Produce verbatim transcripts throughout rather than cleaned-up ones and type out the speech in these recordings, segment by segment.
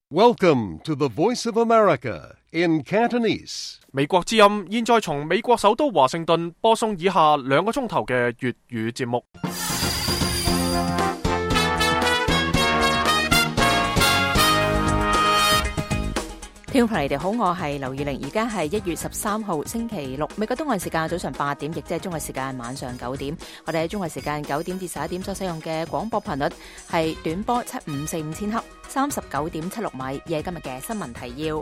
Welcome to the Voice of America in Cantonese. 美國之音現在從美國首都華盛頓播送以下兩個鐘頭嘅粵語節目。 聽眾朋友你哋好，我係劉宇玲，而家係一月十三號星期六，美國東岸時間早上八點，亦即係中國時間晚上九點。我哋喺中國時間九點至十一點所使用嘅廣播頻率係短波七五四五千赫，三十九點七六米。而係今日嘅新聞提要。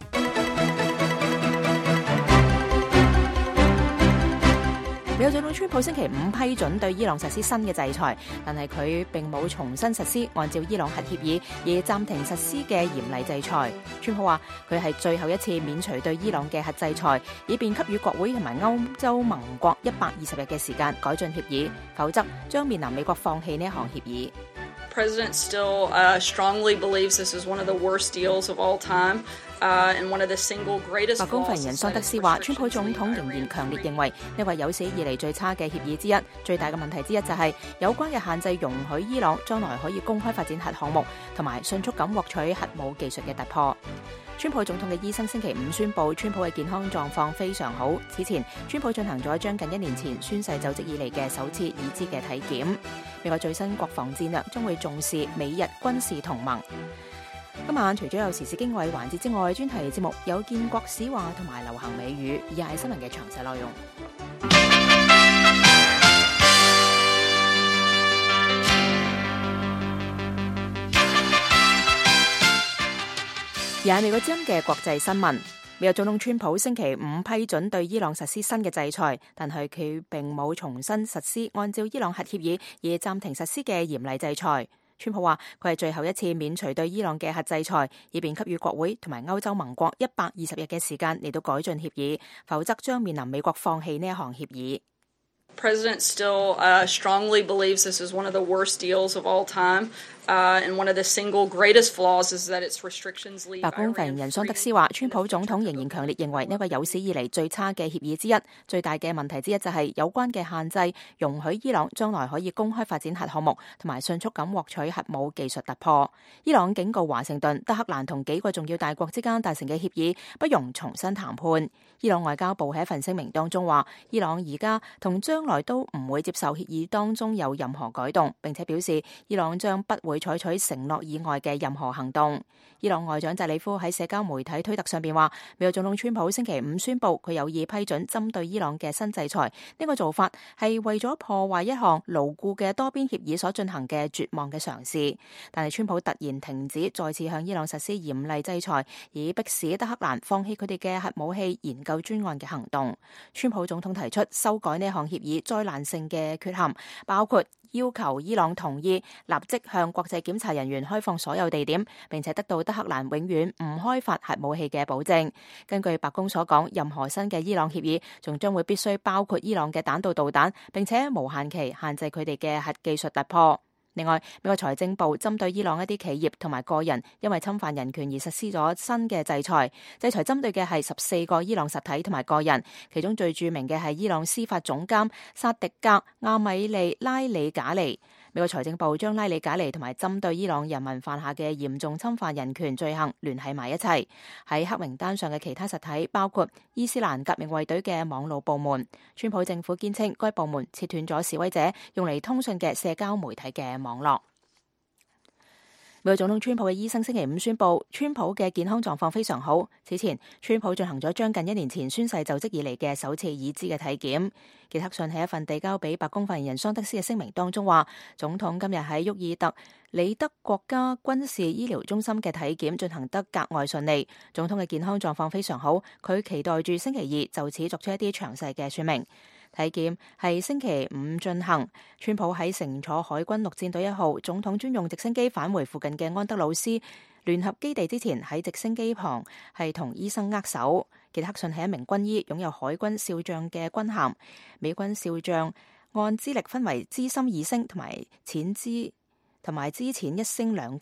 美國總統川普星期五批准對伊朗實施新嘅制裁，但係佢並冇重新實施按照伊朗核協議而暫停實施嘅嚴厲制裁。川普話佢係最後一次免除對伊朗嘅核制裁，以便給予國會同埋歐洲盟國一百二十日嘅時間改進協議，否則將面臨美國放棄呢一項協議。 President still uh, strongly believes this is one of the worst deals of all time, uh, and one of the single greatest. 白宮發言人桑德斯話，川普總統仍然強烈認為呢為有史以嚟最差嘅協議之一。最大嘅問題之一就係有關嘅限制容許伊朗將來可以公開發展核項目，同埋迅速咁獲取核武技術嘅突破。川普總統嘅醫生星期五宣布，川普嘅健康狀況非常好。此前，川普進行咗將近一年前宣誓就職以嚟嘅首次已知嘅體檢。美國最新國防戰略將會重視美日軍事同盟。今晚除咗有時事經緯環節之外，專題節目有建國史話同埋流行美語，以下係新聞嘅詳細內容。而係美國之音嘅國際新聞，美國總統川普星期五批准對伊朗實施新嘅制裁，但係佢並冇重新實施按照伊朗核協議而暫停實施嘅嚴厲制裁。川普話佢係最後一次免除對伊朗嘅核制裁，以便給予國會同埋歐洲盟國一百二十日嘅時間嚟到改進協議，否則將面臨美國放棄呢一項協議。 President still uh, strongly believes this is one of the worst deals of all time, uh, and one of the single greatest flaws is that its restrictions leave. 白宮發言人桑德斯話，川普總統仍然強烈認為呢個有史以嚟最差嘅協議之一。最大嘅問題之一就係有關嘅限制容許伊朗將來可以公開發展核項目，同埋迅速咁獲取核武技術突破。伊朗警告華盛頓、德黑蘭同幾個重要大國之間達成嘅協議不容重新談判。伊朗外交部喺一份聲明當中話，伊朗而家同將來都唔會接受協議當中有任何改動，並且表示伊朗將不會採取承諾以外嘅任何行動。伊朗外長扎里夫喺社交媒體推特上邊話，美國總統川普星期五宣布佢有意批准針對伊朗嘅新制裁，呢個做法係為咗破壞一項牢固嘅多邊協議所進行嘅絕望嘅嘗試。但係川普突然停止再次向伊朗實施嚴厲制裁，以迫使德黑蘭放棄佢哋嘅核武器研究專案嘅行動。川普總統提出修改呢項協議災難性嘅缺陷，包括要求伊朗同意立即向國際檢查人員開放所有地點，並且得到德黑蘭永遠唔開發核武器嘅保證。根據白宮所講，任何新嘅伊朗協議仲將會必須包括伊朗嘅彈道導彈，並且無限期限制佢哋嘅核技術突破。另外，美國財政部針對伊朗一啲企業同埋個人因為侵犯人權而實施咗新嘅制裁，制裁針對嘅係十四個伊朗實體同埋個人，其中最著名嘅係伊朗司法總監薩迪格亞米利拉里賈尼。美國財政部將拉里賈尼同埋針對伊朗人民犯下嘅嚴重侵犯人權罪行聯繫埋一齊。喺黑名單上嘅其他實體包括伊斯蘭革命衛隊嘅網絡部門。川普政府堅稱該部門切斷咗示威者用嚟通訊嘅社交媒體嘅網絡。美國總統川普嘅醫生星期五宣布，川普嘅健康狀況非常好。此前，川普進行咗將近一年前宣誓就職以嚟嘅首次已知嘅體檢。傑克遜喺一份遞交俾白宮發言人桑德斯嘅聲明當中話，總統今日喺沃爾特里德國家軍事醫療中心嘅體檢進行得格外順利，總統嘅健康狀況非常好，佢期待住星期二就此作出一啲詳細嘅說明。體檢係星期五進行，川普喺乘坐海軍陸戰隊一號總統專用直升機返回附近嘅安德魯斯聯合基地之前，喺直升機旁係同醫生握手。傑克遜係一名軍醫，擁有海軍少將嘅軍銜。美軍少將按資歷分為資深二星同埋淺資同埋資淺一星兩級。傑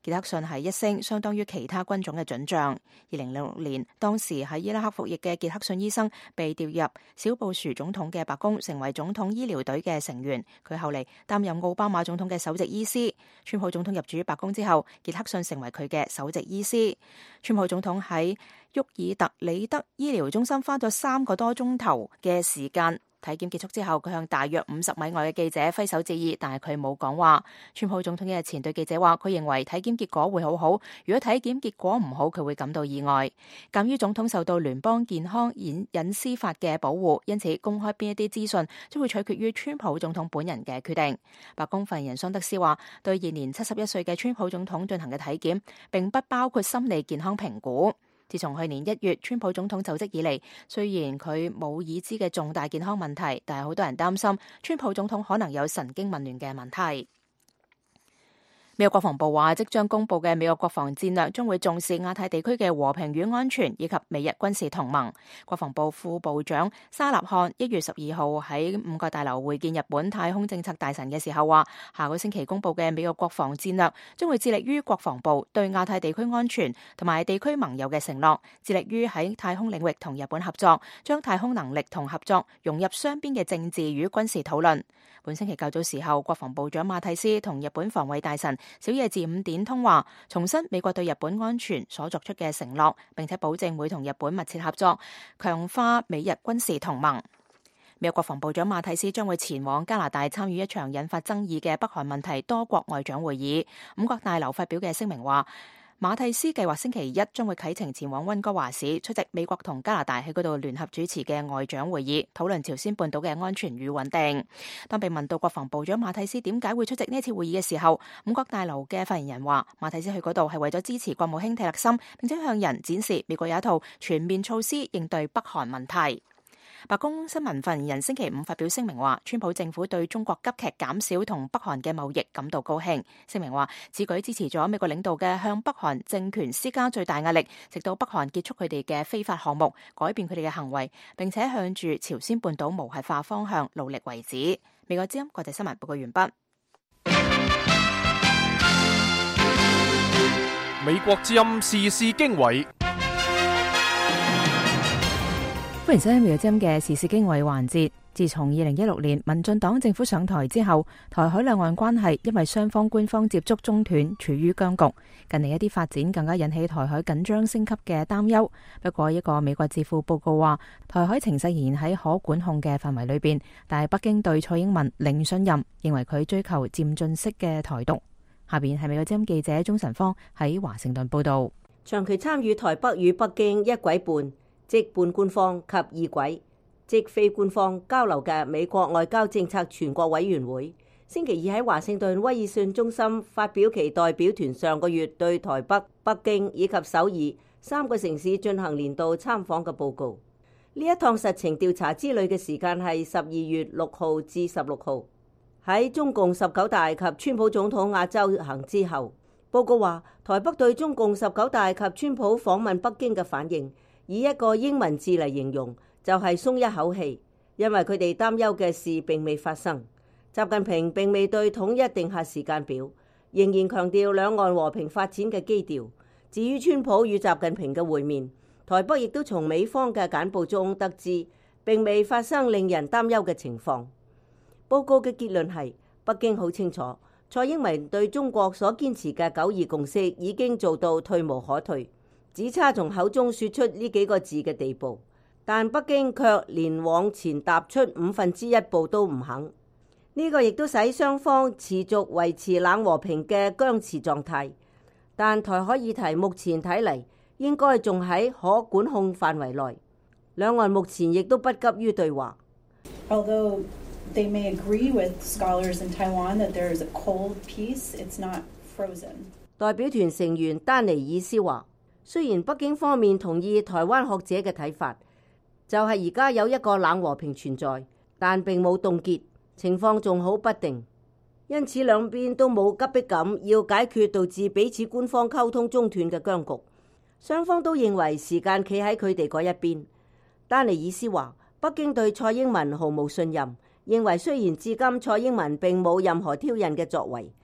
傑克遜係一升，相當於其他軍種嘅准將。二零零六年，當時喺伊拉克服役嘅傑克遜醫生被調入小布殊總統嘅白宮，成為總統醫療隊嘅成員。佢後嚟擔任奧巴馬總統嘅首席醫師。川普總統入主白宮之後，傑克遜成為佢嘅首席醫師。川普總統喺沃爾特里德醫療中心花咗三個多鐘頭嘅時間。體檢結束之後，佢向大約五十米外嘅記者揮手致意，但係佢冇講話。川普總統日前對記者話，佢認為體檢結果會好好，如果體檢結果唔好，佢會感到意外。鑑於總統受到聯邦健康隱隱私法嘅保護，因此公開邊一啲資訊將會取決於川普總統本人嘅決定。白宮發言人桑德斯話，對現年七十一歲嘅川普總統進行嘅體檢並不包括心理健康評估。自從去年一月川普總統就職以嚟，雖然佢冇已知嘅重大健康問題，但係好多人擔心川普總統可能有神經紊亂嘅問題。美國國防部話，即將公布嘅美國國防戰略將會重視亞太地區嘅和平與安全，以及美日軍事同盟。國防部副部長沙納漢一月十二號喺五角大樓會見日本太空政策大臣嘅時候話，下個星期公布嘅美國國防戰略將會致力於國防部對亞太地區安全同埋地區盟友嘅承諾，致力於喺太空領域同日本合作，將太空能力同合作融入雙邊嘅政治與軍事討論。本星期較早時候，國防部長馬蒂斯同日本防衛大臣小野寺五點通話，重申美國對日本安全所作出嘅承諾，並且保證會同日本密切合作，強化美日軍事同盟。美國國防部長馬蒂斯將會前往加拿大參與一場引發爭議嘅北韓問題多國外長會議。五角大樓發表嘅聲明話，馬蒂斯計劃星期一將會啟程前往溫哥華市出席美國同加拿大喺嗰度聯合主持嘅外長會議，討論朝鮮半島嘅安全與穩定。當被問到國防部長馬蒂斯點解會出席呢次會議嘅時候，五角大樓嘅發言人話，馬蒂斯去嗰度係為咗支持國務卿蒂勒森，並且向人展示美國有一套全面措施應對北韓問題。白宮新聞發言人星期五發表聲明話，川普政府對中國急劇減少同北韓嘅貿易感到高興。聲明話，此舉支持咗美國領導嘅向北韓政權施加最大壓力，直到北韓結束佢哋嘅非法項目，改變佢哋嘅行為，並且向住朝鮮半島無核化方向努力為止。美國之音國際新聞報告完畢。 美國之音時事經緯。 歡迎收聽《美國之音》嘅時事經緯環節。自從二零一六年民進黨政府上台之後，台海兩岸關係因為雙方官方接觸中斷，處於僵局。近嚟一啲發展更加引起台海緊張升級嘅擔憂。不過，一個美國智庫報告話，台海情勢仍然喺可管控嘅範圍裏邊，但係北京對蔡英文零信任，認為佢追求漸進式嘅台獨。下邊係美國之音記者鍾晨芳喺華盛頓報道。 長期參與台北與北京一軌半，即半官方及二軌，即非官方交流嘅美國外交政策全國委員會，星期二喺華盛頓威爾遜中心發表其代表團上個月對台北、北京以及首爾三個城市進行年度參訪嘅報告。呢一趟實情調查之旅嘅時間係十二月六號至十六號，喺中共十九大及川普總統亞洲行之後。報告話，台北對中共十九大及川普訪問北京嘅反應，以一個英文字嚟形容，就係鬆一口氣，因為佢哋擔憂嘅事並未發生。習近平並未對統一定下時間表，仍然強調兩岸和平發展嘅基調。至於川普與習近平嘅會面，台北亦都從美方嘅簡報中得知，並未發生令人擔憂嘅情況。報告嘅結論係，北京好清楚，蔡英文對中國所堅持嘅九二共識已經做到退無可退，只差從口中說出呢幾個字嘅地步，但北京卻連往前踏出五分之一步都唔肯。呢個亦都使雙方持續維持冷和平嘅僵持狀態。但台海議題目前睇嚟應該仲喺可管控範圍內，兩岸目前亦都不急於對話。 Although they may agree with scholars in Taiwan that there is a cold peace, it's not frozen. 代表團成員丹尼爾斯話，雖然北京方面同意台灣學者嘅睇法，就係而家有一個冷和平存在，但並冇凍結，情況仲好不定。因此兩邊都冇急迫感要解決導致彼此官方溝通中斷嘅僵局，雙方都認為時間企喺佢哋嗰一邊。丹尼爾斯話，北京對蔡英文毫無信任，認為雖然至今蔡英文並冇任何挑釁嘅作為，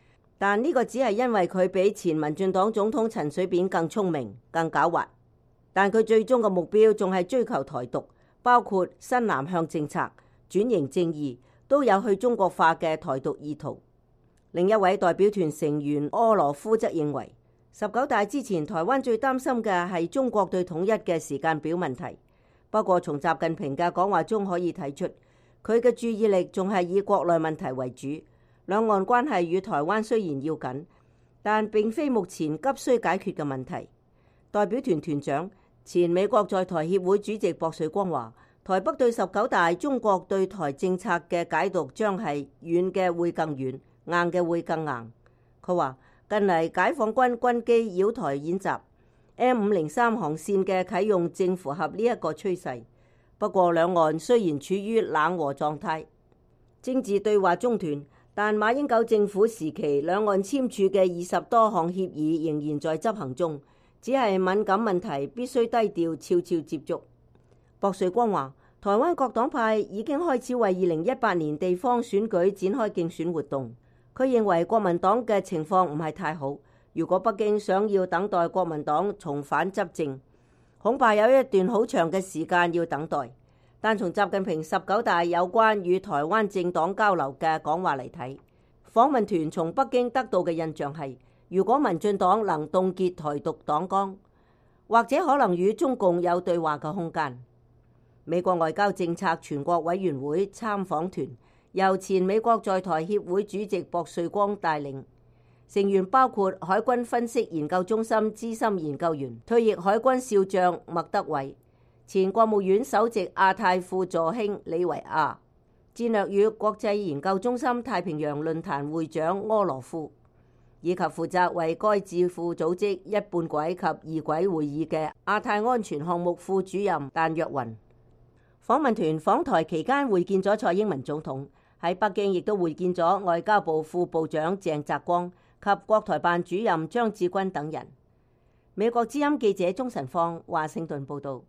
但呢個只係因為佢比前民進黨總統陳水扁更聰明、更狡猾。但佢最終嘅目標仲係追求台獨，包括新南向政策、轉型正義，都有去中國化嘅台獨意圖。另一位代表團成員柯羅夫則認為，十九大之前台灣最擔心嘅係中國對統一嘅時間表問題。不過從習近平嘅講話中可以睇出，佢嘅注意力仲係以國內問題為主。兩岸關係與台灣雖然要緊，但並非目前急需解決嘅問題。代表團團長前美國在台協會主席薄瑞光話，台北對十九大中國對台政策嘅解讀將係軟嘅會更軟，硬嘅會更硬。佢話近嚟解放軍軍機擾台演習 M 五零三航線嘅啟用正符合呢一個趨勢。不過兩岸雖然處於冷和狀態，政治對話中斷，但馬英九政府時期兩岸簽署嘅二十多項協議仍然在執行中。只係敏感問題必須低調悄悄接觸。薄瑞光話，台灣各黨派已經開始為二零一八年地方選舉展開競選活動。佢認為國民黨嘅情況唔係太好，如果北京想要等待國民黨重返執政，恐怕有一段好長嘅時間要等待。但從習近平十九大有關與台灣政黨交流嘅講話嚟睇，訪問團從北京得到嘅印象係，如果民進黨能凍結台獨黨綱，或者可能與中共有對話嘅空間。美國外交政策全國委員會參訪團由前美國在台協會主席薄瑞光帶領，成員包括海軍分析研究中心資深研究員、退役海軍少將麥德偉、前國務院首席亞太副助卿李維亞、戰略與國際研究中心太平洋論壇會長柯羅夫，以及負責為該智庫組織一半軌及二軌會議嘅亞太安全項目副主任但若雲。訪問團訪台期間會見咗蔡英文總統，喺北京亦都會見咗外交部副部長鄭澤光及國台辦主任張志軍等人。美國之音記者鍾晨芳華盛頓報道。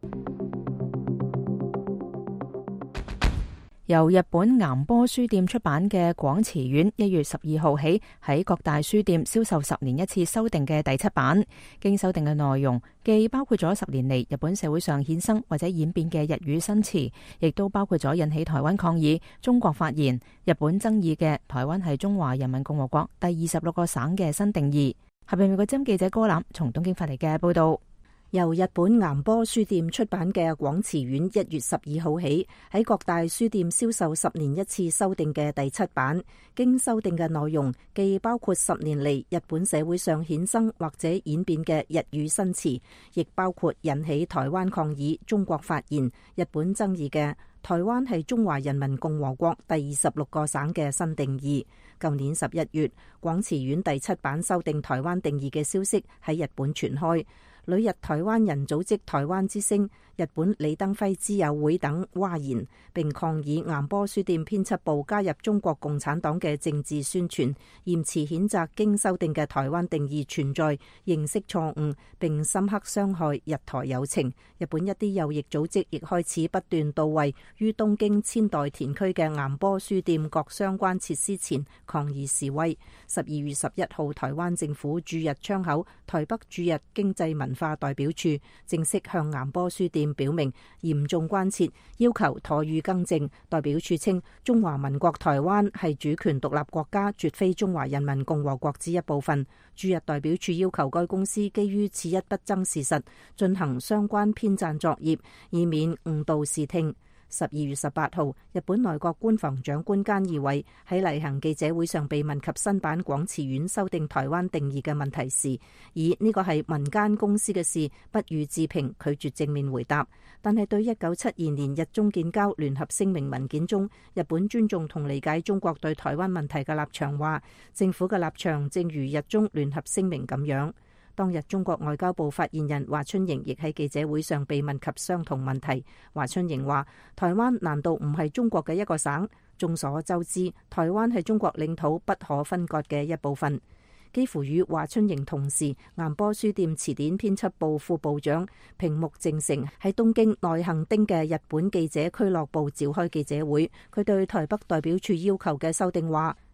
由日本岩波書店出版嘅《廣辭苑》一月十二號起喺各大書店銷售十年一次修訂嘅第七版，經修訂嘅內容既包括咗十年嚟日本社會上衍生或者演變嘅日語新詞，亦都包括咗引起台灣抗議、中國發言、日本爭議嘅台灣係中華人民共和國第二十六個省嘅新定義。下邊美國之音記者歌欖從東京發嚟嘅報道。 由日本岩波書店出版嘅《廣辭苑》一月十二號起喺各大書店銷售十年一次修訂嘅第七版，經修訂嘅內容既包括十年嚟日本社會上衍生或者演變嘅日語新詞，亦包括引起台灣抗議、中國發言、日本爭議嘅台灣係中華人民共和國第二十六個省嘅新定義。舊年十一月，《廣辭苑》第七版修訂台灣定義嘅消息喺日本傳開。旅日台灣人組織台灣之聲、日本李登輝之友會等譁言，並抗議岩波書店編輯部加入中國共產黨嘅政治宣傳，嚴詞譴責經修訂嘅台灣定義存在認識錯誤，並深刻傷害日台友情。日本一啲右翼組織亦開始不斷到位於東京千代田區嘅岩波書店各相關設施前抗議示威。十二月十一號，台灣政府駐日窗口台北駐日經濟文化代表處正式向岩波書店表明嚴重關切，要求妥予更正。代表處稱，中華民國台灣係主權獨立國家，絕非中華人民共和國之一部分。駐日代表處要求該公司基於此一不爭事實，進行相關編撰作業，以免誤導視聽。十二月十八號，日本內閣官房長官菅義偉喺例行記者會上被問及新版廣辭苑修訂台灣定義嘅問題時，以呢個係民間公司嘅事，不予置評，拒絕正面回答。但係對一九七二年日中建交聯合聲明文件中日本尊重同理解中國對台灣問題嘅立場話，政府嘅立場正如日中聯合聲明咁樣。當日中國外交部發言人華春瑩亦喺記者會上被問及相同問題。華春瑩話：台灣難道唔係中國嘅一個省？眾所周知，台灣係中國領土不可分割嘅一部分。幾乎與華春瑩同時，岩波書店詞典編輯部副部長平木正成喺東京內行町嘅日本記者俱樂部召開記者會，佢對台北代表處要求嘅修訂話：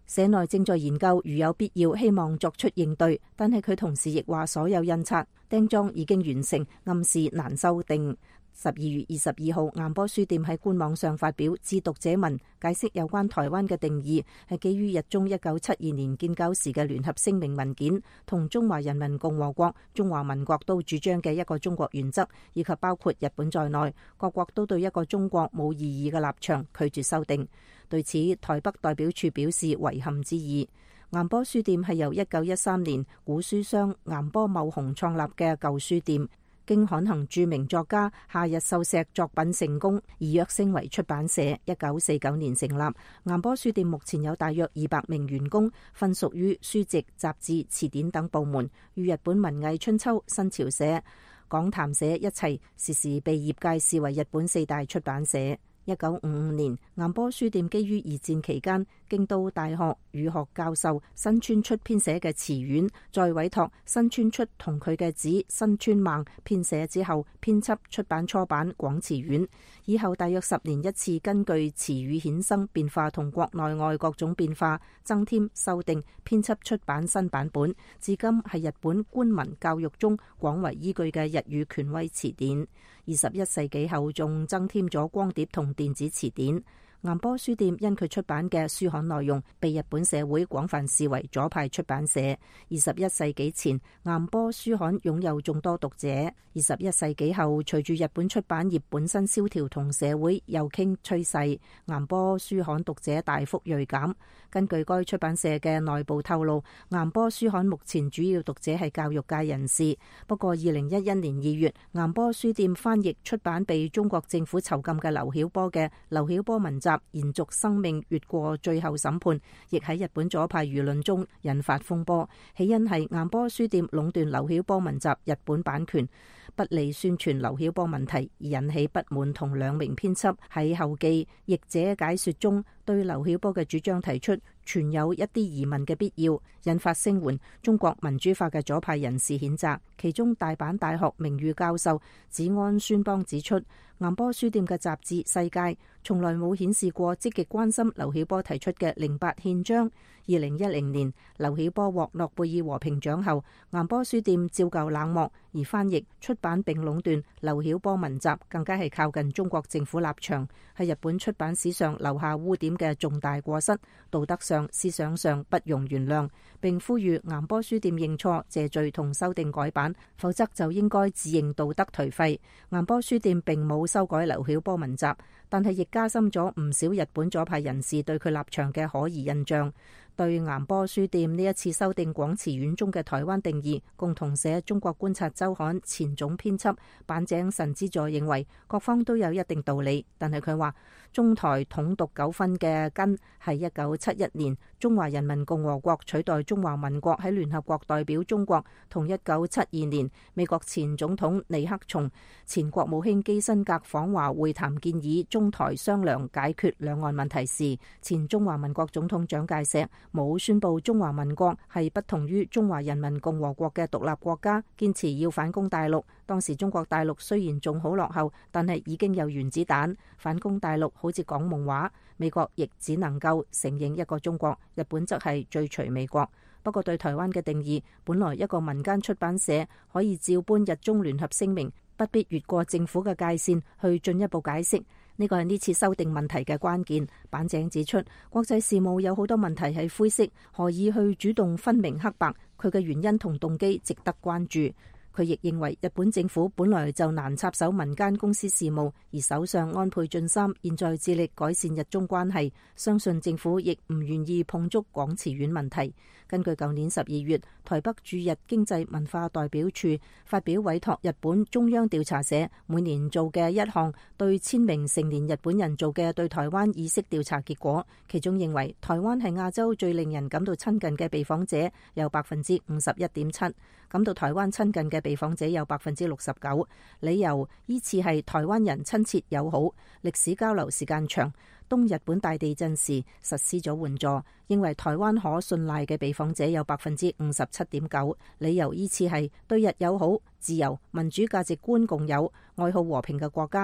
社內正在研究，如有必要，希望作出應對。但係佢同時亦話，所有印刷釘裝已經完成，暗示難修訂。十二月二十二號，岩波書店喺官網上發表致讀者文，解釋有關台灣嘅定義係基於日中一九七二年建交時嘅聯合聲明文件，同中華人民共和國、中華民國都主張嘅一個中國原則，以及包括日本在內，各國都對一個中國冇異議嘅立場，拒絕修訂。對此，台北代表處表示遺憾之意。岩波書店係由一九一三年古書商岩波茂雄創立嘅舊書店。經刊行著名作家夏日秀石作品成功，而躍升為出版社。一九四九年成立，岩波書店目前有大約二百名員工，分屬於書籍、雜誌、詞典等部門，與日本文藝春秋、新潮社、講談社一齊，時時被業界視為日本四大出版社。一九五五年，岩波書店基於二戰期間京都大學語學教授新川出編寫嘅詞苑，再委託新川出同佢嘅子新川孟編寫之後，編輯出版初版廣詞苑。以後大約十年一次，根據詞語衍生變化同國內外各種變化，增添修訂編輯出版新版本。至今係日本官民教育中廣為依據嘅日語權威詞典。二十一世紀後仲增添咗光碟同電子詞典。岩波書店因佢出版嘅書刊內容，被日本社會廣泛視為左派出版社。二十一世紀前，岩波書刊擁有眾多讀者。二十一世紀後，隨住日本出版業本身蕭條同社會右傾趨勢，岩波書刊讀者大幅銳減。根據該出版社嘅內部透露，岩波書刊目前主要讀者係教育界人士。不過，二零一一年二月，岩波書店翻譯出版被中國政府囚禁嘅劉曉波嘅《劉曉波文集》延續生命越過最後審判，亦喺日本左派輿論中引發風波。起因係岩波書店壟斷劉曉波文集日本版權，不利宣傳劉曉波問題，而引起不滿，同兩名編輯喺後記譯者解說中對劉曉波嘅主張提出存有一啲疑問嘅必要，引發聲援中國民主化嘅左派人士譴責。其中大阪大學名譽教授子安宣邦指出，岩波書店嘅雜誌《世界》從來冇顯示過積極關心劉曉波提出嘅零八憲章。二零一零年劉曉波獲諾貝爾和平獎後，岩波書店照舊冷漠，而翻譯出版並壟斷劉曉波文集，更加係靠近中國政府立場，係日本出版史上留下污點嘅重大過失，道德上思想上不容原諒，並呼籲岩波書店認錯謝罪同修訂改版，否則就應該自認道德頹廢。岩波書店並冇修改劉曉波文集，但係亦加深咗唔少日本左派人士對佢立場嘅可疑印象。對岩波書店呢一次修訂廣詞苑中嘅台灣定義，共同社中國觀察週刊前總編輯板井神之助認為各方都有一定道理，但係佢話中台統獨糾紛嘅根係一九七一年中華人民共和國取代中華民國喺聯合國代表中國，同一九七二年美國前總統尼克松、前國務卿基辛格訪華會談，建議中台商量解決兩岸問題時，前中華民國總統蔣介石冇宣布中華民國係不同於中華人民共和國嘅獨立國家，堅持要反攻大陸。當時中國大陸雖然仲好落後，但係已經有原子彈，反攻大陸好似講夢話。美國亦只能夠承認一個中國，日本則係追隨美國。不過對台灣嘅定義，本來一個民間出版社可以照搬日中聯合聲明，不必越過政府嘅界線去進一步解釋。呢個係呢次修訂問題嘅關鍵。板井指出，國際事務有好多問題係灰色，何以去主動分明黑白？佢嘅原因同動機值得關注。佢亦認為日本政府本來就難插手民間公司事務，而首相安倍晉三現在致力改善日中關係，相信政府亦唔願意碰觸廣詞苑問題。根據舊年十二月台北駐日經濟文化代表處發表委託日本中央調查社每年做嘅一項對千名成年日本人做嘅對台灣意識調查結果，其中認為台灣係亞洲最令人感到親近嘅被訪者有百分之五十一點七，感到台灣親近嘅被訪者有百分之六十九，理由依次係台灣人親切友好、歷史交流時間長、東日本大地震時實施咗援助。認為台灣可信賴嘅被訪者有百分之五十七點九，理由依次係對日友好、自由、民主價值觀共有、愛好和平嘅國家。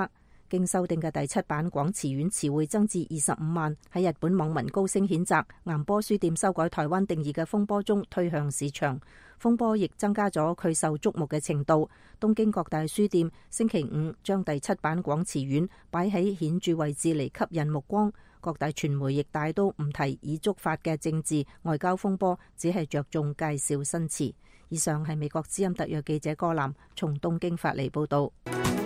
經修訂嘅第七版廣辭苑詞彙增至二十五萬。喺日本網民高聲譴責岩波書店修改台灣定義嘅風波中推向市場，風波亦增加咗佢受矚目嘅程度。東京各大書店星期五將第七版廣辭苑擺喺顯著位置嚟吸引目光，各大傳媒亦大都唔提已觸發嘅政治外交風波，只係着重介紹新詞。以上係美國之音特約記者柯南從東京發嚟報道。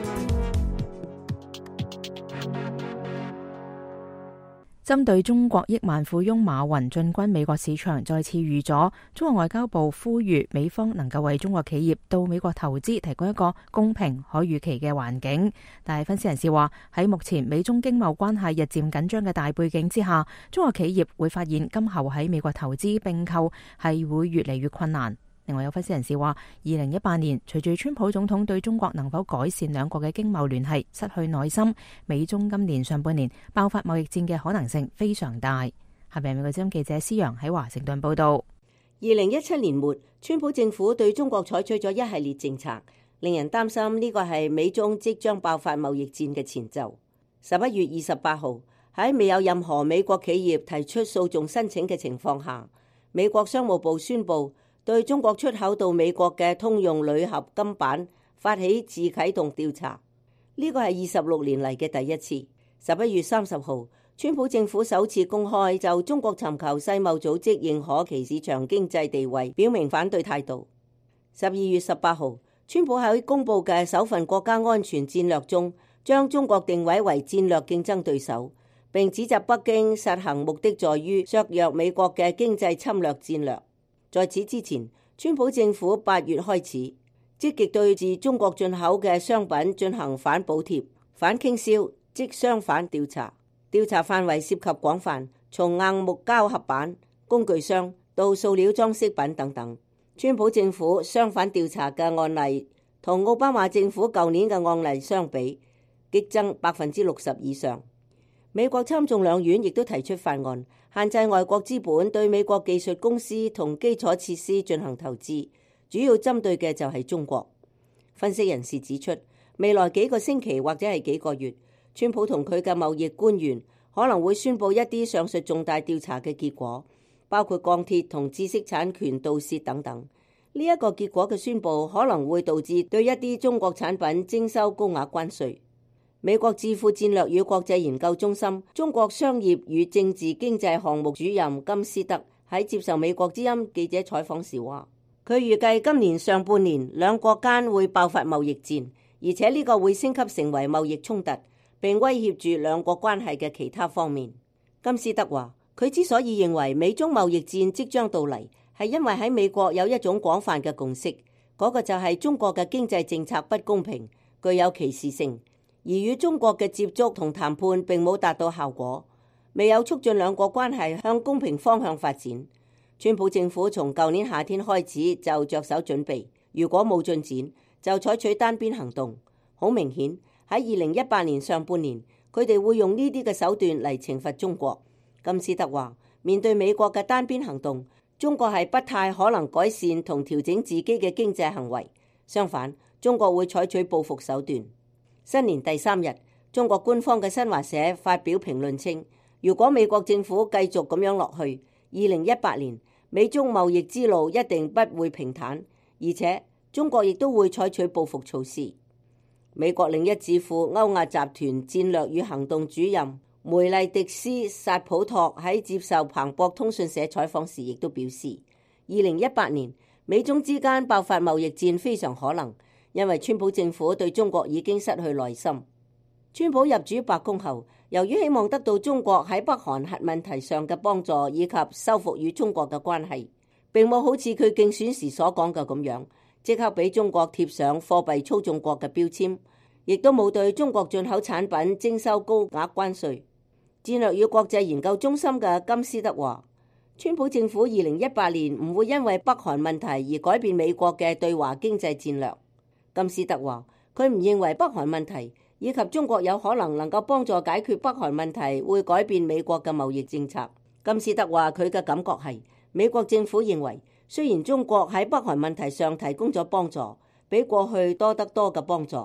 針對中國億萬富翁馬雲進軍美國市場再次遇阻，中國外交部呼籲美方能夠為中國企業到美國投資提供一個公平可預期嘅環境。但係分析人士話，喺目前美中經貿關係日漸緊張嘅大背景之下，中國企業會發現今後喺美國投資併購係會越嚟越困難。另外有分析人士話，二零一八年隨住川普總統對中國能否改善兩國嘅經貿聯繫失去耐心，美中今年上半年爆發貿易戰嘅可能性非常大。下邊美國之音記者施陽喺華盛頓報道。 二零一七年末，川普政府對中國採取咗一系列政策，令人擔心呢個係美中即將爆發貿易戰嘅前奏。十一月二十八號，喺未有任何美國企業提出訴訟申請嘅情況下，美國商務部宣布對中國出口到美國嘅通用鋁合金板發起自啟動調查，呢個係二十六年嚟嘅第一次。十一月三十號，川普政府首次公開就中國尋求世貿組織認可其市場經濟地位表明反對態度。十二月十八號，川普喺公布嘅首份國家安全戰略中，將中國定位為戰略競爭對手，並指責北京實行目的在於削弱美國嘅經濟侵略戰略。在此之前，川普政府八月開始積極對自中國進口嘅商品進行反補貼、反傾銷即商反調查，調查範圍涉及廣泛，從硬木膠合板、工具箱到塑料裝飾品等等。川普政府商反調查嘅案例同奧巴馬政府舊年嘅案例相比，激增百分之六十以上。美國參眾兩院亦都提出法案，限制外國資本對美國技術公司同基礎設施進行投資，主要針對嘅就係中國。分析人士指出，未來幾個星期或者係幾個月，川普同佢嘅貿易官員可能會宣布一啲上述重大調查嘅結果，包括鋼鐵同知識產權盜竊等等。呢一個結果嘅宣布可能會導致對一啲中國產品徵收高額關稅。美國智庫戰略與國際研究中心中國商業與政治經濟項目主任金斯德喺接受美國之音記者採訪時話，佢預計今年上半年兩國間會爆發貿易戰，而且呢個會升級成為貿易衝突，並威脅住兩國關係嘅其他方面。金斯德話，佢之所以認為美中貿易戰即將到嚟，係因為喺美國有一種廣泛嘅共識，嗰個就係中國嘅經濟政策不公平，具有歧視性。而與中國嘅接觸同談判並冇達到效果，未有促進兩國關係向公平方向發展。川普政府從舊年夏天開始就着手準備，如果冇進展，就採取單邊行動。好明顯喺二零一八年上半年，佢哋會用呢啲嘅手段嚟懲罰中國。金斯德話，面對美國嘅單邊行動，中國係不太可能改善同調整自己嘅經濟行為，相反，中國會採取報復手段。新年第三日，中國官方嘅新華社發表評論稱，如果美國政府繼續咁樣落去，二零一八年美中貿易之路一定不會平坦，而且中國亦都會採取報復措施。美國另一智庫歐亞集團戰略與行動主任梅麗迪斯薩普托喺接受彭博通訊社採訪時亦都表示，二零一八年美中之間爆發貿易戰非常可能，因為川普政府對中國已經失去耐心。川普入主白宮後，由於希望得到中國喺北韓核問題上嘅幫助，以及修復與中國嘅關係，並冇好似佢競選時所講嘅咁樣，即刻俾中國貼上貨幣操縱國嘅標籤，亦都冇對中國進口產品徵收高額關稅。戰略與國際研究中心嘅金斯德話，川普政府二零一八年唔會因為北韓問題而改變美國嘅對華經濟戰略。金斯德話，佢唔認為北韓問題以及中國有可能能夠幫助解決北韓問題會改變美國嘅貿易政策。金斯德話，佢嘅感覺係美國政府認為，雖然中國喺北韓問題上提供咗幫助，比過去多得多嘅幫助，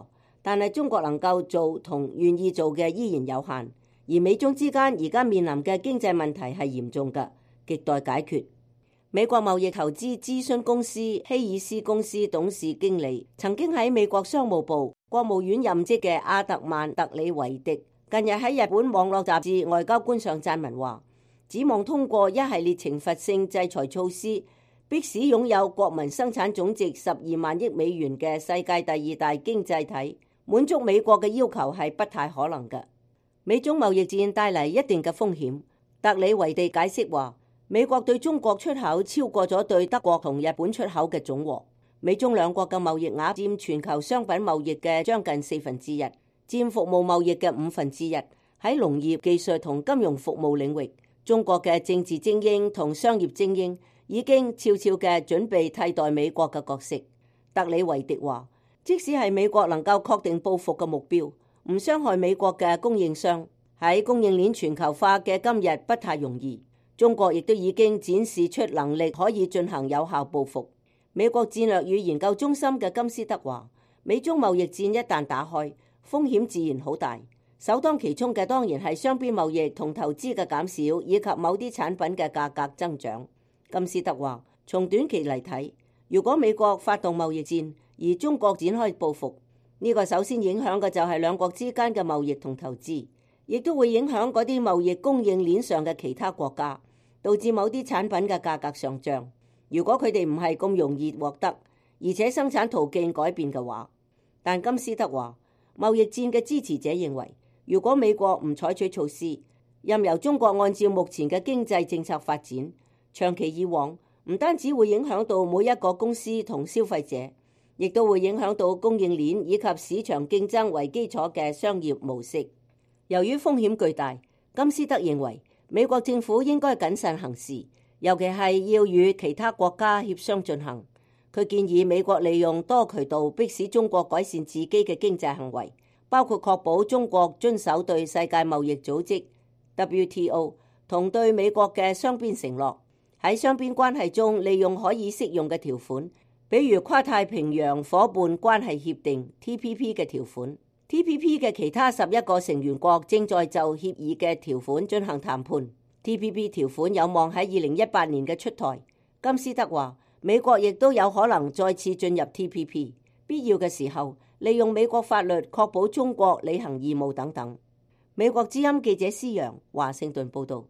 但係中國能夠做同願意做嘅依然有限，而美中之間而家面臨嘅經濟問題係嚴重嘅，亟待解決。美國貿易投資諮詢公司希爾斯公司董事經理，曾經喺美國商務部、國務院任職嘅阿特曼特里維迪，近日喺日本網絡雜誌《外交官》上撰文話，指望通過一系列懲罰性制裁措施，迫使擁有國民生產總值十二萬億美元嘅世界第二大經濟體滿足美國嘅要求係不太可能嘅。美中貿易戰帶嚟一定嘅風險。特里維地解釋話，美國對中國出口超過咗對德國同日本出口嘅總和。美中兩國嘅貿易額佔全球商品貿易嘅將近四分之一，佔服務貿易嘅五分之一。喺農業、技術同金融服務領域，中國嘅政治精英同商業精英已經悄悄嘅準備替代美國嘅角色。特里維迪話，即使係美國能夠確定報復嘅目標，唔傷害美國嘅供應商，喺供應鏈全球化嘅今日不太容易。中國亦都已經展示出能力可以進行有效報復。美國戰略與研究中心嘅金斯德話，美中貿易戰一旦打開，風險自然好大，首當其衝嘅當然係雙邊貿易同投資嘅減少，以及某啲產品嘅價格增長。金斯德話，從短期嚟睇，如果美國發動貿易戰，而中國展開報復，呢個首先影響嘅就係兩國之間嘅貿易同投資，亦都會影響嗰啲貿易供應鏈上嘅其他國家，導致某啲產品嘅價格上漲。如果佢哋唔係咁容易獲得，而且生產途徑改變嘅話，但金斯德話，貿易戰嘅支持者認為，如果美國唔採取措施，任由中國按照目前嘅經濟政策發展，長期以往唔單止會影響到每一個公司同消費者，亦都會影響到供應鏈以及市場競爭為基礎嘅商業模式。由於風險巨大，金斯德認為美國政府應該謹慎行事，尤其係要與其他國家協商進行。佢建議美國利用多渠道迫使中國改善自己嘅經濟行為，包括確保中國遵守對世界貿易組織 W T O 同對美國嘅雙邊承諾，喺雙邊關係中利用可以適用嘅條款，比如跨太平洋夥伴關係協定 T P P 嘅條款。T P P 嘅其他十一個成員國正在就協議嘅條款進行談判。T P P 條款有望喺二零一八年嘅出台。金斯德話，美國亦都有可能再次進入 T P P， 必要嘅時候利用美國法律確保中國履行義務等等。美國之音記者施洋華盛頓報道。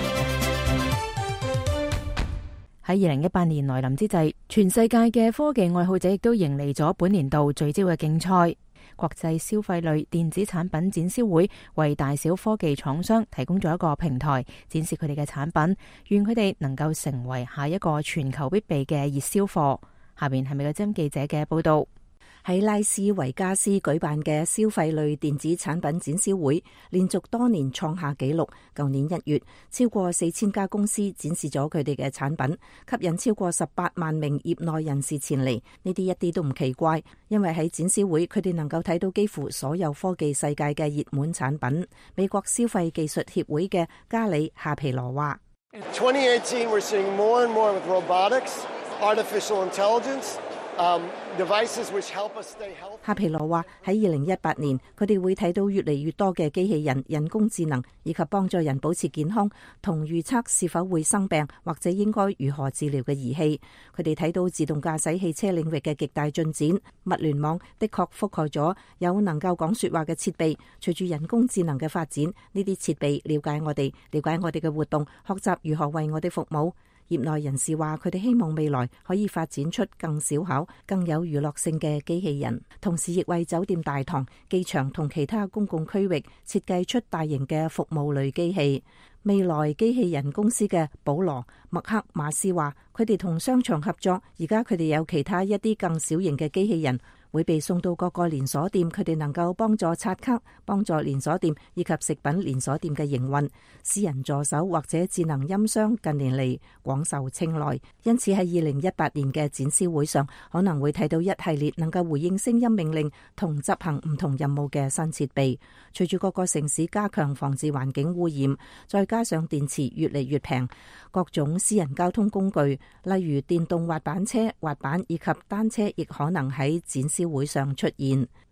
喺二零一八年來臨之際，全世界嘅科技愛好者亦都迎嚟咗本年度聚焦嘅競賽。國際消費類電子產品展銷會為大小科技廠商提供咗一個平台，展示佢哋嘅產品，願佢哋能夠成為下一個全球必備嘅熱銷貨。下面係美國之音記者嘅報道。 喺拉斯維加斯舉辦嘅消費類電子產品展銷會，連續多年創下紀錄。舊年一月，超過四千家公司展示咗佢哋嘅產品，吸引超過十八萬名業內人士前嚟。呢啲一啲都唔奇怪，因為喺展銷會，佢哋能夠睇到幾乎所有科技世界嘅熱門產品。美國消費技術協會嘅加里夏皮羅話 twenty eighteen we're seeing more and more with robotics, artificial intelligence. Um, devices which help us stay healthy. 夏皮羅話喺二零一八年，佢哋會睇到越嚟越多嘅機器人、人工智能以及幫助人保持健康同預測是否會生病或者應該如何治療嘅儀器。佢哋睇到自動駕駛汽車領域嘅極大進展。物聯網的確覆蓋咗有能夠講說話嘅設備。隨住人工智能嘅發展，呢啲設備了解我哋，了解我哋嘅活動，學習如何為我哋服務。業內人士話，佢哋希望未來可以發展出更小巧、更有娛樂性嘅機器人，同時亦為酒店大堂、機場同其他公共區域設計出大型嘅服務類機器。未來機器人公司嘅保羅麥克馬斯話，佢哋同商場合作，而家佢哋有其他一啲更小型嘅機器人會被送到各個連鎖店，佢哋能夠幫助刷卡、幫助連鎖店以及食品連鎖店嘅營運。私人助手或者智能音箱近年嚟廣受青睞，因此喺二零一八年嘅展銷會上，可能會睇到一系列能夠回應聲音命令同執行唔同任務嘅新設備。隨住各個城市加強防治環境污染，再加上電池越嚟越平，各種私人交通工具，例如電動滑板車、滑板以及單車，亦可能喺展銷會上出現。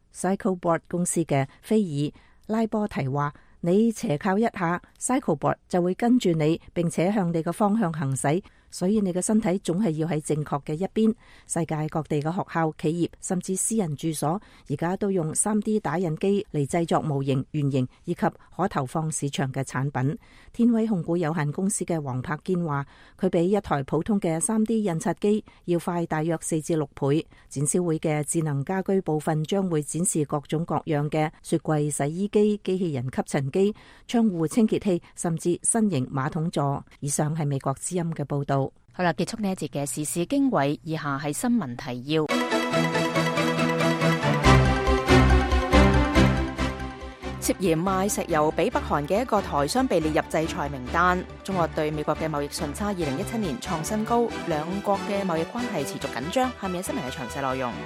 CycleBoard 公司嘅菲爾拉波提話，你斜靠一下 CycleBoard 就會跟住你，並且向你嘅方向行駛，所以你嘅身體總係要喺正確嘅一邊。世界各地嘅學校、企業甚至私人住所而家都用 三 D 打印機嚟製作模型、原型以及可投放市場嘅產品。天威控股有限公司嘅黃柏堅話，佢比一台普通嘅 三 D 印刷機要快大約四至六倍。展銷會嘅智能家居部分將會展示各種各樣嘅雪櫃、洗衣機、機器人吸塵機、窗戶清潔器，甚至新型馬桶座。以上係美國之音嘅報道。 好啦，結束呢一節嘅時事經緯，以下係新聞提要。涉嫌賣石油俾北韓嘅一個台商被列入制裁名單。中國對美國嘅貿易順差二零一七年創新高，兩國嘅貿易關係持續緊張。下面係新聞嘅詳細內容。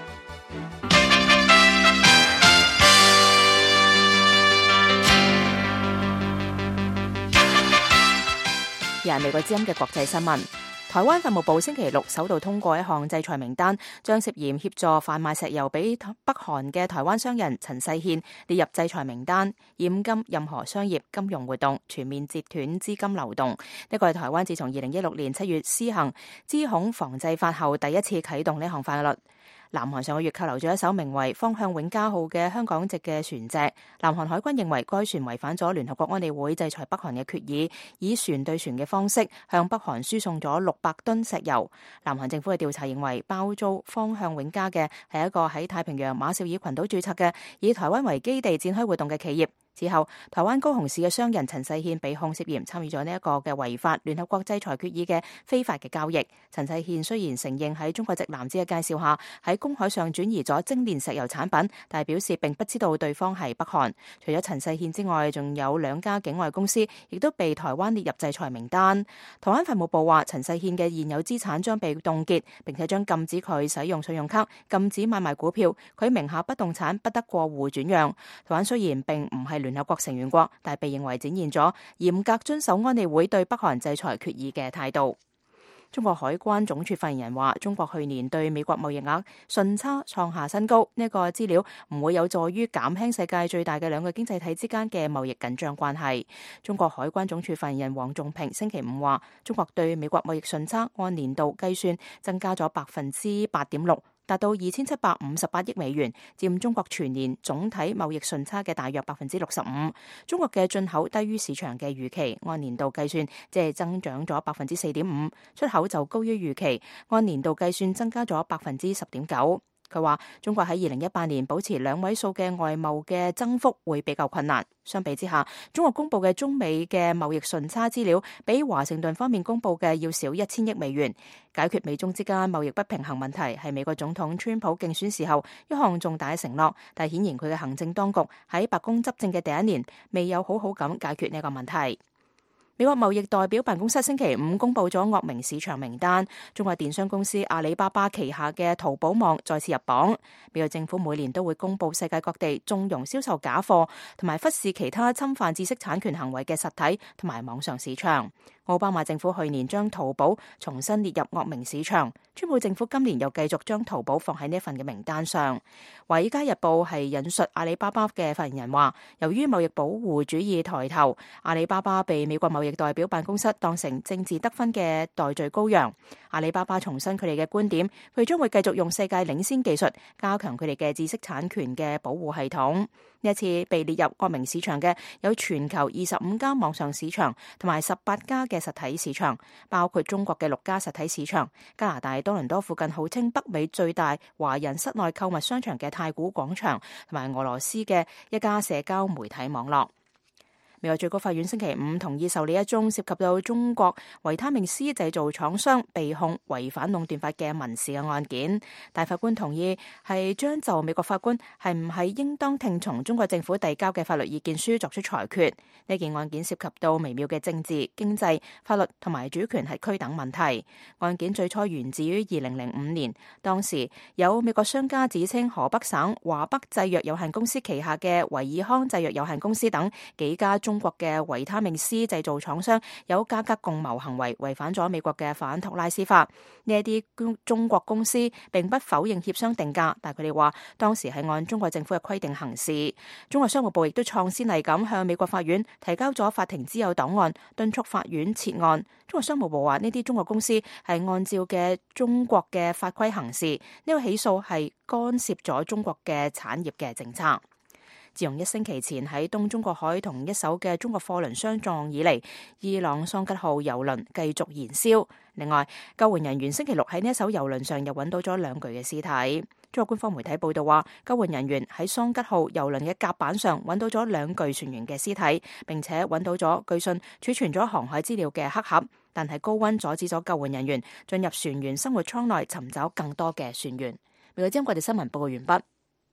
而係美國之音嘅國際新聞。台灣法務部星期六首度通過一項制裁名單，將涉嫌協助販賣石油俾北韓嘅台灣商人陳世憲列入制裁名單，嚴禁任何商業金融活動，全面截斷資金流動。呢個係台灣自從二零一六年七月施行資恐防制法後第一次啟動呢項法律。南韓上個月扣留咗一艘名為方向永嘉號嘅香港籍嘅船隻，南韓海軍認為該船違反咗聯合國安理會制裁北韓嘅決議，以船對船嘅方式向北韓輸送咗六百噸石油。南韓政府嘅調查認為，包租方向永嘉嘅係一個喺太平洋馬紹爾群島註冊嘅以台灣為基地展開活動嘅企業。之後，台灣高雄市嘅商人陳世憲被控涉嫌參與咗呢一個嘅違法聯合國制裁決議嘅非法嘅交易。陳世憲雖然承認喺中國籍男子嘅介紹下喺公海上轉移咗精煉石油產品，但係表示並不知道對方係北韓。除咗陳世憲之外，仲有兩家境外公司亦都被台灣列入制裁名單。台灣法務部話，陳世憲嘅現有資產將被凍結，並且將禁止佢使用信用卡，禁止買賣股票，佢名下不動產不得過戶轉讓。台灣雖然並唔係聯合國成員國，但係被認為展現咗嚴格遵守安理會對北韓制裁決議嘅態度。中國海關總署發言人話，中國去年對美國貿易額順差創下新高，呢個資料唔會有助於減輕世界最大嘅兩個經濟體之間嘅貿易緊張關係。中國海關總署發言人黃仲平星期五話，中國對美國貿易順差按年度計算增加咗百分之八點六。達到二千七百五十八億美元，佔中國全年總體貿易順差嘅大約百分之六十五。中國嘅進口低於市場嘅預期，按年度計算即係增長咗百分之四點五，出口就高於預期，按年度計算增加咗百分之十點九。佢話中國喺二零一八年保持兩位數嘅外貿嘅增幅會比較困難。相比之下，中國公布嘅中美嘅貿易順差資料比華盛頓方面公布嘅要少一千億美元。解決美中之間貿易不平衡問題係美國總統川普競選時候一項重大嘅承諾，但顯然佢嘅行政當局喺白宮執政嘅第一年未有好好咁解決呢個問題。美國貿易代表辦公室星期五公布咗惡名市場名單，中國電商公司阿里巴巴旗下嘅淘寶網再次入榜。美國政府每年都會公布世界各地縱容銷售假貨同埋忽視其他侵犯知識產權行為嘅實體同埋網上市場。奧巴馬政府去年將淘寶重新列入惡名市場，川普政府今年又繼續將淘寶放喺呢份嘅名單上。華爾街日報係引述阿里巴巴嘅發言人話，由於貿易保護主義抬頭，阿里巴巴被美國貿易代表辦公室當成政治得分嘅代罪羔羊。阿里巴巴重申佢哋嘅觀點，佢哋將會繼續用世界領先技術加強佢哋嘅知識產權嘅保護系統。呢一次被列入惡名市場嘅有全球二十五家網上市場同埋十八家嘅實體市場，包括中國嘅六家實體市場、加拿大多倫多附近號稱北美最大華人室內購物商場嘅太古廣場，同埋俄羅斯嘅一家社交媒體網絡。美國最高法院星期五同意受理一宗涉及到中國維他命 C 製造廠商被控違反壟斷法嘅民事嘅案件。大法官同意係將就美國法官係唔係應當聽從中國政府遞交嘅法律意見書作出裁決。呢件案件涉及到微妙嘅政治、經濟、法律同埋主權係區等問題。案件最初源自於二零零五年，當時有美國商家指稱河北省華北製藥有限公司旗下嘅維爾康製藥有限公司等幾家中中國嘅維他命 C 製造廠商有價格共謀行為，違反咗美國嘅反托拉斯法。呢一啲中國公司並不否認協商定價，但佢哋話當時係按中國政府嘅規定行事。中國商務部亦都創先例咁向美國法院提交咗法庭之友檔案，敦促法院撤案。中國商務部話呢啲中國公司係按照嘅中國嘅法規行事，呢個起訴係干涉咗中國嘅產業嘅政策。自從一星期前喺東中國海同一艘嘅中國貨輪相撞以嚟，伊朗桑吉號郵輪繼續燃燒。另外，救援人員星期六喺呢一艘郵輪上又揾到咗兩具嘅屍體。中國官方媒體報道話，救援人員喺桑吉號郵輪嘅甲板上揾到咗兩具船員嘅屍體，並且揾到咗據信儲存咗航海資料嘅黑盒，但係高溫阻止咗救援人員進入船員生活艙內尋找更多嘅船員。美國之音國際新聞報告完畢。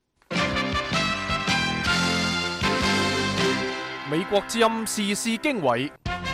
美國之音時事經緯，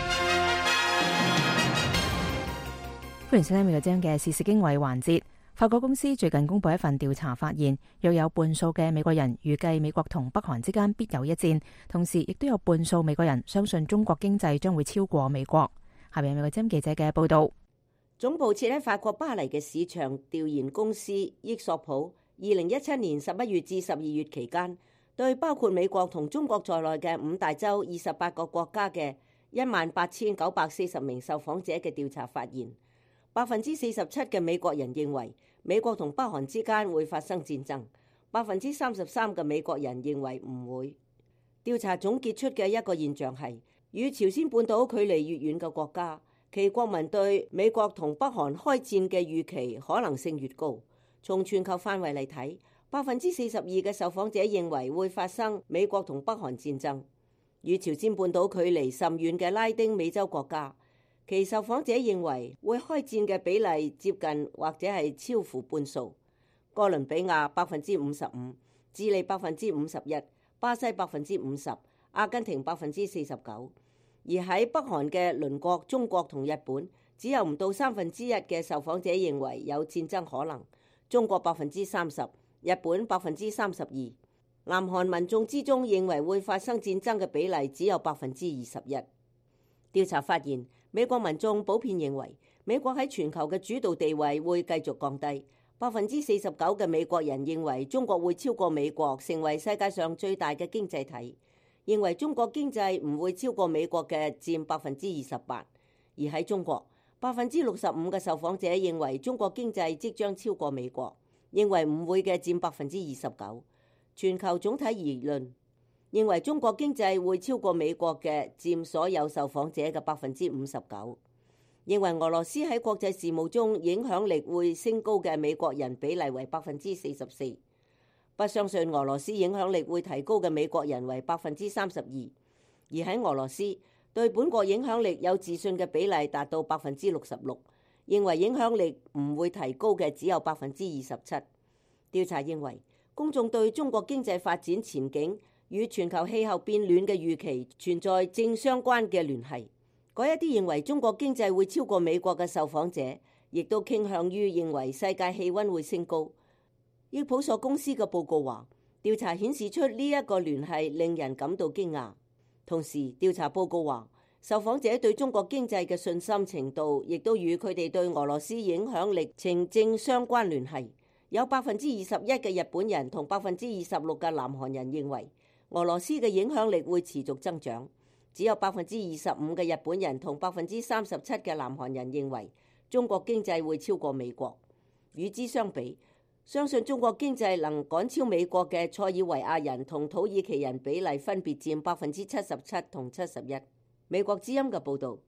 歡迎收聽美國之音嘅時事經緯環節。法國公司最近公布一份調查，發現約有半數嘅美國人預計美國同北韓之間必有一戰，同時亦都有半數美國人相信中國經濟將會超過美國。下面係美國之音記者嘅報道。 總部設喺法國巴黎嘅市場調研公司益索普，二零一七年十一月至十二月期間，對包括美國同中國在內嘅五大洲二十八個國家嘅一萬八千九百四十名受訪者嘅調查發現，百分之四十七嘅美國人認為美國同北韓之間會發生戰爭，百分之三十三嘅美國人認為唔會。調查總結出嘅一個現象係，與朝鮮半島距離越遠嘅國家，其國民對美國同北韓開戰嘅預期可能性越高。從全球範圍嚟睇，百分之四十二嘅受訪者認為會發生美國同北韓戰爭。與朝鮮半島距離甚遠嘅拉丁美洲國家，其受訪者認為會開戰嘅比例接近或者係超乎半數。哥倫比亞百分之五十五，智利百分之五十一，巴西百分之五十，阿根廷百分之四十九。而喺北韓嘅鄰國中國同日本，只有唔到三分之一嘅受訪者認為有戰爭可能。中國百分之三十，日本百分之三十二。南韓民眾之中認為會發生戰爭嘅比例只有百分之二十一。調查發現，美國民眾普遍認為美國喺全球嘅主導地位會繼續降低。百分之四十九嘅美國人認為中國會超過美國成為世界上最大嘅經濟體，認為中國經濟唔會超過美國嘅佔百分之二十八。而喺中國，百分之六十五嘅受訪者認為中國經濟即將超過美國，認為唔會嘅佔百分之二十九。全球總體而論，認為中國經濟會超過美國嘅佔所有受訪者嘅百分之五十九。認為俄羅斯喺國際事務中影響力會升高嘅美國人比例為百分之四十四。不相信俄羅斯影響力會提高嘅美國人為百分之三十二。而喺俄羅斯，對本國影響力有自信嘅比例達到百分之六十六，認為影響力唔會提高嘅只有百分之二十七。調查認為，公眾對中國經濟發展前景與全球氣候變暖嘅預期存在正相關嘅聯繫。嗰一啲認為中國經濟會超過美國嘅受訪者，亦都傾向於認為世界氣溫會升高。益普索公司嘅報告話，調查顯示出呢一個聯繫令人感到驚訝。同時，調查報告話，受訪者對中國經濟嘅信心程度，亦都與佢哋對俄羅斯影響力呈正相關聯繫。有百分之二十一嘅日本人同百分之二十六嘅南韓人認為俄羅斯嘅影響力會持續增長，只有百分之二十五嘅日本人同百分之三十七嘅南韓人認為中國經濟會超過美國。與之相比，相信中國經濟能趕超美國嘅塞爾維亞人同土耳其人比例分別佔百分之七十七同七十一。美國之音嘅報導。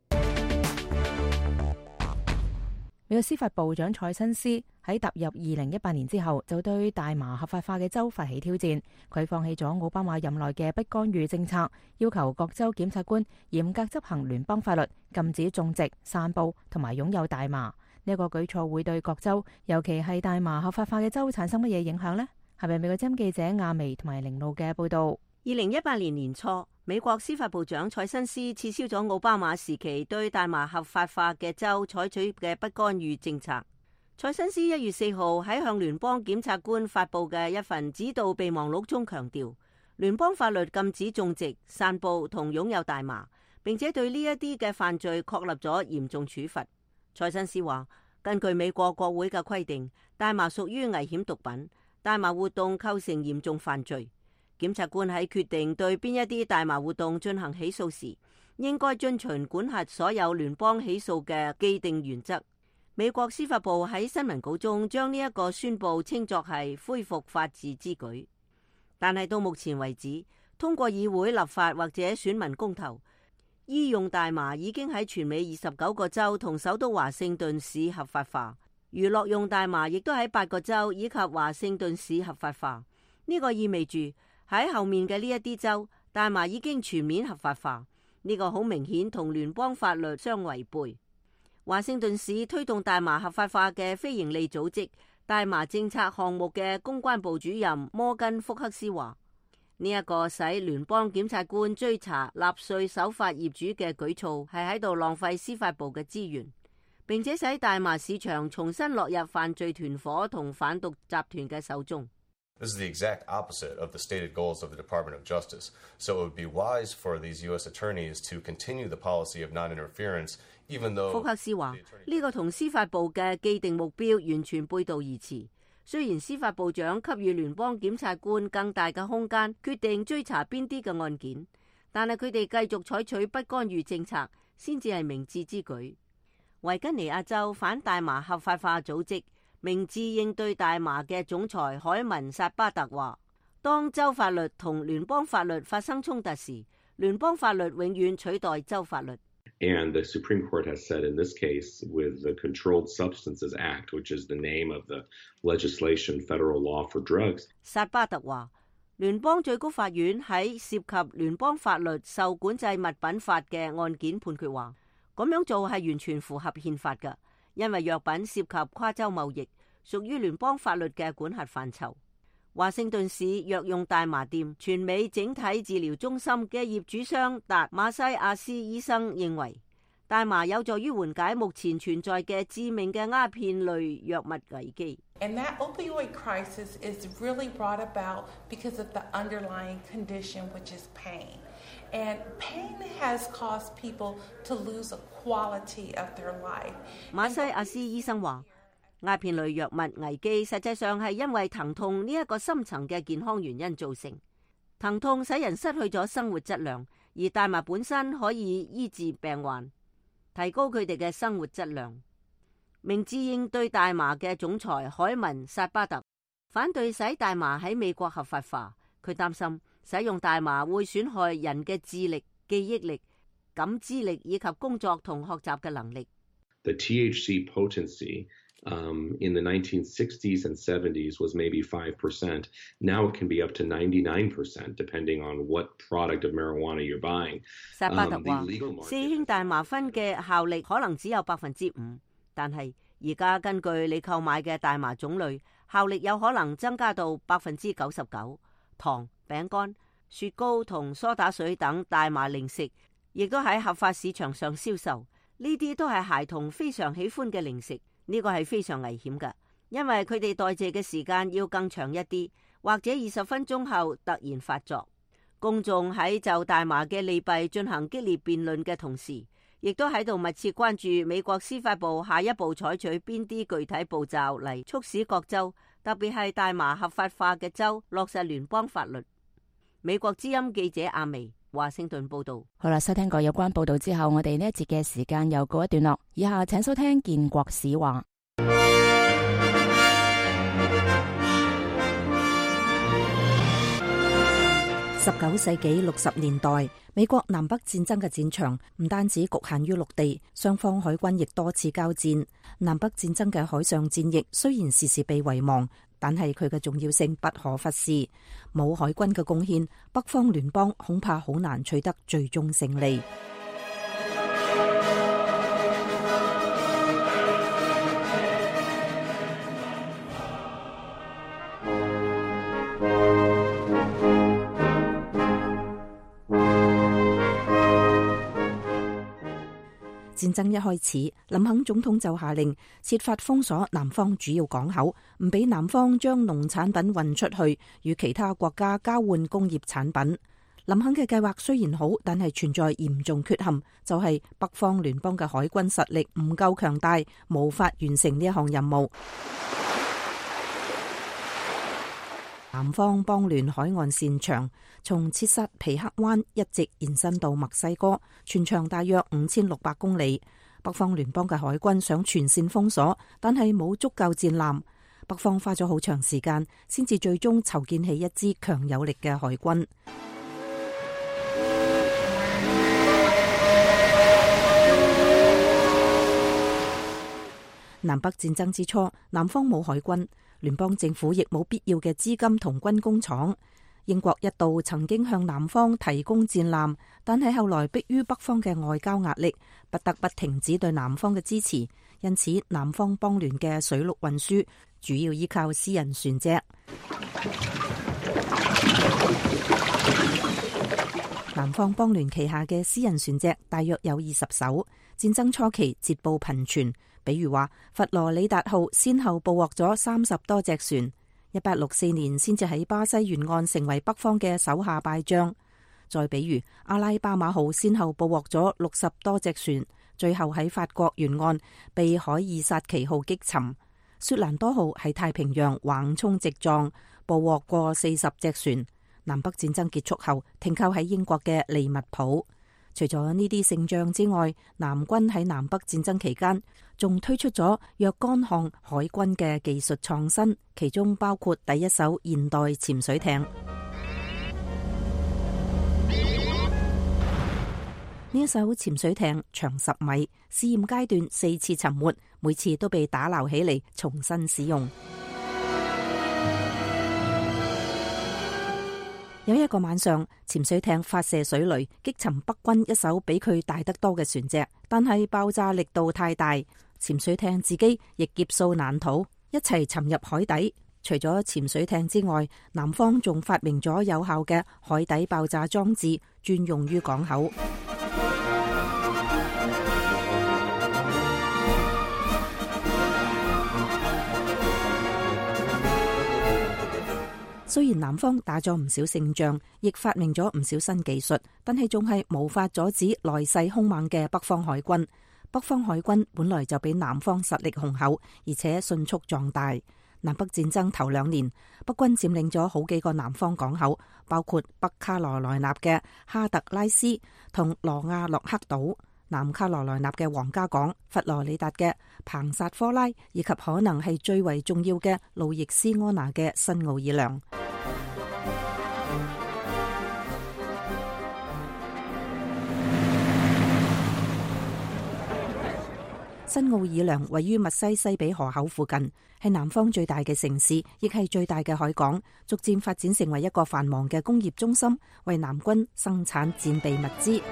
美國司法部長蔡新斯喺踏入二零一八年之後，就對大麻合法化嘅州發起挑戰。佢放棄咗奧巴馬任內嘅不干預政策，要求各州檢察官嚴格執行聯邦法律，禁止種植、散佈同埋擁有大麻。呢一個舉措會對各州，尤其係大麻合法化嘅州產生乜嘢影響呢？係咪美國之音記者亞薇同埋凌路嘅報道？ 二零一八年年初，美國司法部長蔡新斯撤銷咗奧巴馬時期對大麻合法化嘅州採取嘅不干預政策。蔡新斯一月四號喺向聯邦檢察官發佈嘅一份指導備忘錄中強調， 聯邦法律禁止種植、散布同擁有大麻，並且對呢一啲嘅犯罪確立咗嚴重處罰。塞申斯話，根據美國國會嘅規定，大麻屬於危險毒品，大麻活動構成嚴重犯罪。檢察官喺決定對邊一啲大麻活動進行起訴時，應該遵循管轄所有聯邦起訴嘅既定原則。美國司法部喺新聞稿中將呢一個宣佈稱作係恢復法治之舉。但係到目前為止，通過議會立法或者選民公投，醫用大麻已經喺全美二十九個州同首都華盛頓市合法化，娛樂用大麻亦都喺八個州以及華盛頓市合法化。呢個意味住喺後面嘅呢一啲州，大麻已經全面合法化。呢個好明顯同聯邦法律相違背。華盛頓市推動大麻合法化嘅非營利組織大麻政策項目嘅公關部主任摩根福克斯話：呢一個使聯邦檢察官追查納稅守法業主嘅舉措係喺度浪費司法部嘅資源，並且使大麻市場重新落入犯罪團伙同販毒集團嘅手中。 This is the exact opposite of the stated goals of the Department of Justice. So it would be wise for these U S attorneys to continue the policy of non-interference, even though... 福克斯話：呢個同司法部嘅既定目標完全背道而馳。雖然司法部長給予聯邦檢察官更大嘅空間決定追查邊啲嘅案件，但係佢哋繼續採取不干預政策，先至係明智之舉。維吉尼亞州反大麻合法化組織明智應對大麻嘅總裁海文薩巴特話：當州法律同聯邦法律發生衝突時，聯邦法律永遠取代州法律。 And the Supreme Court has said in this case, with the Controlled Substances Act, which is the name of the legislation, federal law for drugs. 薩巴特話，聯邦最高法院喺涉及聯邦法律受管制物品法嘅案件判決話，咁樣做係完全符合憲法嘅，因為藥品涉及跨州貿易，屬於聯邦法律嘅管轄範疇。華盛頓市藥用大麻店全美整體治療中心嘅業主商達馬西亞斯醫生認為，大麻有助於緩解目前存在嘅致命嘅鴉片類藥物危機。 And that opioid crisis is really brought about because of the underlying condition, which is pain. And pain has caused people to lose a quality of their life. 馬西亞斯醫生話，鴉片類藥物危機實際上係因為疼痛呢一個深層嘅健康原因造成。疼痛使人失去咗生活質量，而大麻本身可以醫治病患，提高佢哋嘅生活質量。明智應對大麻嘅總裁海文薩巴特反對使大麻喺美國合法化，佢擔心使用大麻會損害人嘅智力、記憶力、感知力以及工作同學習嘅能力。 The T H C potency um, in the nineteen sixties and seventies was maybe five percent. Now it can be up to ninety-nine percent, depending on what product of marijuana you're buying. 薩巴特話，四氫大麻酚嘅效力可能只有百分之五，但係而家根據你購買嘅大麻種類，效力有可能增加到百分之九十九。糖、餅乾、雪糕同梳打水等大麻零食，亦都喺合法市場上銷售。呢啲都係孩童非常喜歡嘅零食，呢個係非常危險嘅，因為佢哋代謝嘅時間要更長一啲，或者二十分鐘後突然發作。公眾喺就大麻嘅利弊進行激烈辯論嘅同時，亦都喺度密切關注美國司法部下一步採取邊啲具體步驟嚟促使各州，特別係大麻合法化嘅州落實聯邦法律。美國之音記者阿薇華盛頓報道。 好啦，收聽過有關報道之後，我哋呢一節嘅時間又告一段落。以下請收聽建國史話。 十九世紀六十年代，美國南北戰爭嘅戰場唔單止局限於陸地，雙方海軍亦多次交戰。南北戰爭嘅海上戰役雖然時時被遺忘，但係佢嘅重要性不可忽視。冇海軍嘅貢獻，北方聯邦恐怕好難取得最終勝利。 戰爭一開始，林肯總統就下令設法封鎖南方主要港口，唔俾南方將農產品運出去，與其他國家交換工業產品。林肯嘅計劃雖然好，但係存在嚴重缺陷，就係北方聯邦嘅海軍實力唔夠強大，無法完成呢一項任務。南方邦聯海岸線長，從切薩皮克灣一直延伸到墨西哥，全長大約五千六百公里。北方聯邦嘅海軍想全線封鎖，但係冇足夠戰艦。北方花咗好長時間，先至最終籌建起一支強有力嘅海軍。南北戰爭之初，南方冇海軍，聯邦政府亦冇必要嘅資金同軍工廠。英國一度曾經向南方提供戰艦，但係後來迫於北方嘅外交壓力，不得不停止對南方嘅支持。因此，南方邦聯嘅水陸運輸主要依靠私人船隻。南方邦聯旗下嘅私人船隻大約有二十艘，戰爭初期捷報頻傳。比如話，佛羅里達號先後捕獲咗三十多隻船，一八六四年先至喺巴西沿岸成為北方嘅手下敗將。再比如，阿拉巴馬號先後捕獲咗六十多隻船，最後喺法國沿岸被海爾薩奇號擊沉。雪蘭多號喺太平洋橫衝直撞，捕獲過四十隻船。南北戰爭結束後，停靠喺英國嘅利物浦。除咗呢啲勝仗之外，南軍喺南北戰爭期間仲推出咗若干項海軍嘅技術創新，其中包括第一艘現代潛水艇。呢一艘潛水艇長十米，試驗階段四次沉沒，每次都被打撈起嚟重新使用。有一個晚上，潛水艇發射水雷，擊沉北軍一艘比佢大得多嘅船隻，但係爆炸力度太大，潛水艇自己亦劫數難逃，一齊沉入海底。除咗潛水艇之外，南方仲發明咗有效嘅海底爆炸裝置，專用於港口。雖然南方打咗唔少勝仗，亦發明咗唔少新技術，但係仲係無法阻止來勢兇猛嘅北方海軍。北方海軍本來就比南方實力雄厚，而且迅速壯大。南北戰爭頭兩年，北軍佔領咗好幾個南方港口，包括北卡羅來納嘅哈特拉斯同羅亞洛克島，南卡羅來納嘅皇家港、佛羅里達嘅彭薩科拉，以及可能係最為重要嘅路易斯安那嘅新奧爾良。新奧爾良位於密西西比河口附近，係南方最大嘅城市，亦係最大嘅海港，逐漸發展成為一個繁忙嘅工業中心，為南軍生產戰備物資。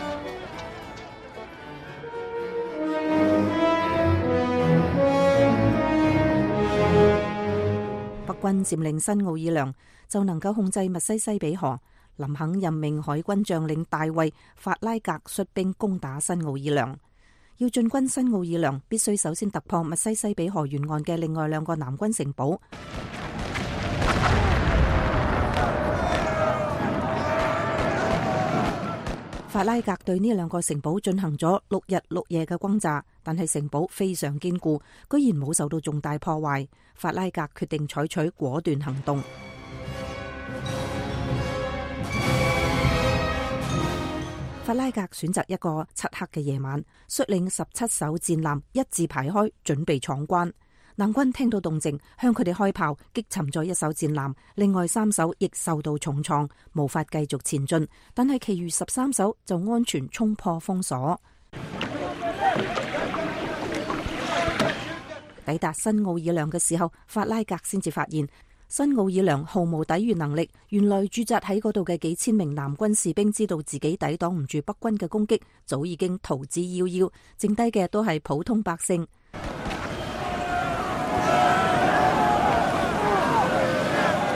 北軍佔領新奧爾良，就能夠控制密西西比河。林肯任命海軍將領大衛·法拉格率兵攻打新奧爾良。要進軍新奧爾良，必須首先突破密西西比河沿岸嘅另外兩個南軍城堡。法拉格對呢兩個城堡進行咗六日六夜嘅轟炸，但係城堡非常堅固，居然冇受到重大破壞。法拉格決定採取果斷行動。法拉格選擇一個漆黑嘅夜晚，率領十七艘戰艦一字排開，準備闖關。南軍聽到動靜，向佢哋開炮，擊沉咗一艘戰艦，另外三艘亦受到重創，無法繼續前進。但係其餘十三艘就安全衝破封鎖。抵達新奧爾良嘅時候，法拉格先至發現新奧爾良毫無抵禦能力。原來駐紮喺嗰度嘅幾千名南軍士兵知道自己抵擋唔住北軍嘅攻擊，早已經逃之夭夭，剩低嘅都係普通百姓。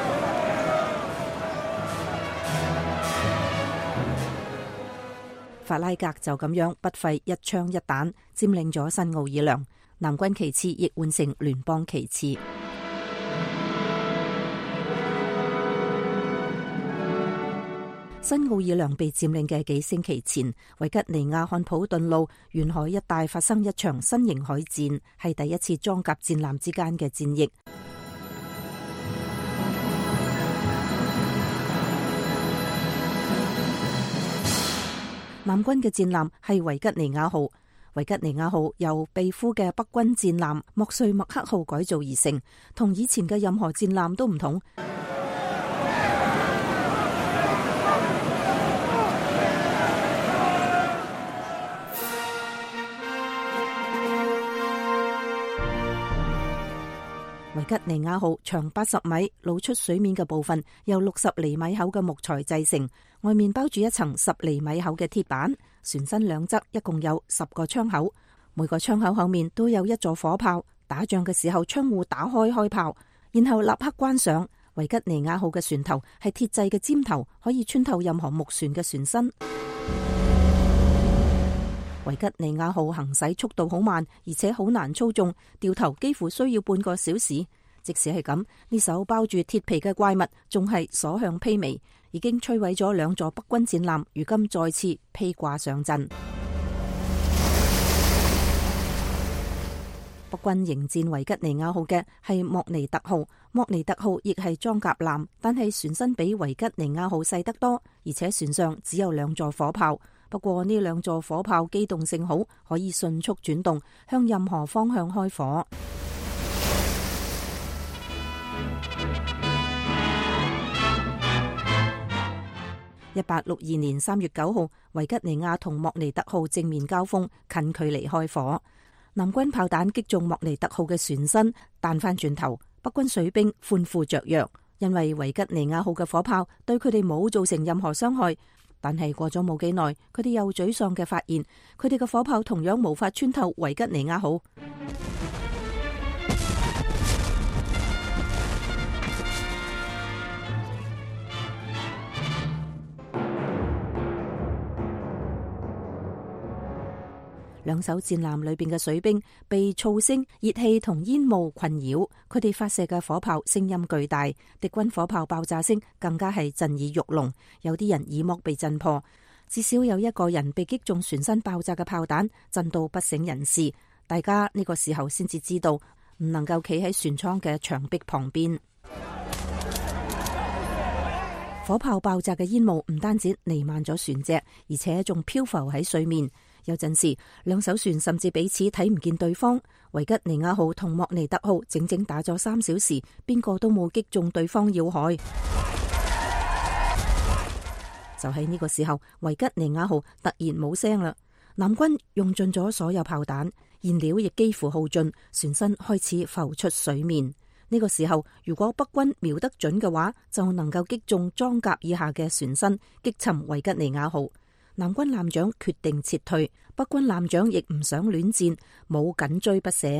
法法拉格就咁樣不費一槍一彈佔領咗新奧爾良，南軍旗幟亦換成聯邦旗幟。新奧爾良被佔領嘅幾星期前，維吉尼亞漢普頓路沿海一帶發生一場新型海戰，係第一次裝甲戰艦之間嘅戰役。南軍嘅戰艦係維吉尼亞號，維吉尼亞號由被俘嘅北軍戰艦莫瑞麥克號改造而成，同以前嘅任何戰艦都唔同。維吉尼亞號長八十米，露出水面嘅部分由六十厘米厚嘅木材製成，外面包住一層十厘米厚嘅鐵板。船身兩側一共有十個窗口，每個窗口後面都有一座火炮。打仗嘅時候，窗戶打開開炮，然後立刻關上。維吉尼亞號嘅船頭係鐵製嘅尖頭，可以穿透任何木船嘅船身。維吉尼亞號行駛速度好慢，而且好難操縱，掉頭幾乎需要半個小時。即使係咁，呢艘包住鐵皮嘅怪物仲係所向披靡，已經摧毀咗兩座北軍戰艦，如今再次披掛上陣。北軍迎戰維吉尼亞號嘅係莫尼特號，莫尼特號亦係裝甲艦，但係船身比維吉尼亞號細得多，而且船上只有兩座火炮。不過呢兩座火炮機動性好，可以迅速轉動，向任何方向開火。一八六二年三月九號，維吉尼亞同莫尼特號正面交鋒，近距離開火。南軍炮彈擊中莫尼特號嘅船身，彈翻轉頭，北軍水兵歡呼雀躍，因為維吉尼亞號嘅火炮對佢哋冇造成任何傷害。但係過咗冇幾耐，佢哋又沮喪嘅發現，佢哋嘅火炮同樣無法穿透維吉尼亞號。兩艘戰艦裏邊嘅水兵被噪聲、熱氣同煙霧困擾，佢哋發射嘅火炮聲音巨大，敵軍火炮爆炸聲更加係震耳欲聾，有啲人耳膜被震破，至少有一個人被擊中船身爆炸嘅炮彈，震到不省人事。大家呢個時候先至知道，唔能夠企喺船艙嘅牆壁旁邊。火炮爆炸嘅煙霧唔單止彌漫咗船隻，而且仲漂浮喺水面。有陣時，兩艘船甚至彼此睇唔見對方。維吉尼亞號同莫尼特號整整打咗三小時，邊個都冇擊中對方要害。就喺呢個時候，維吉尼亞號突然冇聲啦。南軍用盡咗所有炮彈，燃料亦幾乎耗盡，船身開始浮出水面。呢個時候，如果北軍瞄得準嘅話，就能夠擊中裝甲以下嘅船身，擊沉維吉尼亞號。南軍艦長決定撤退，北軍艦長亦唔想戀戰，冇緊追不捨。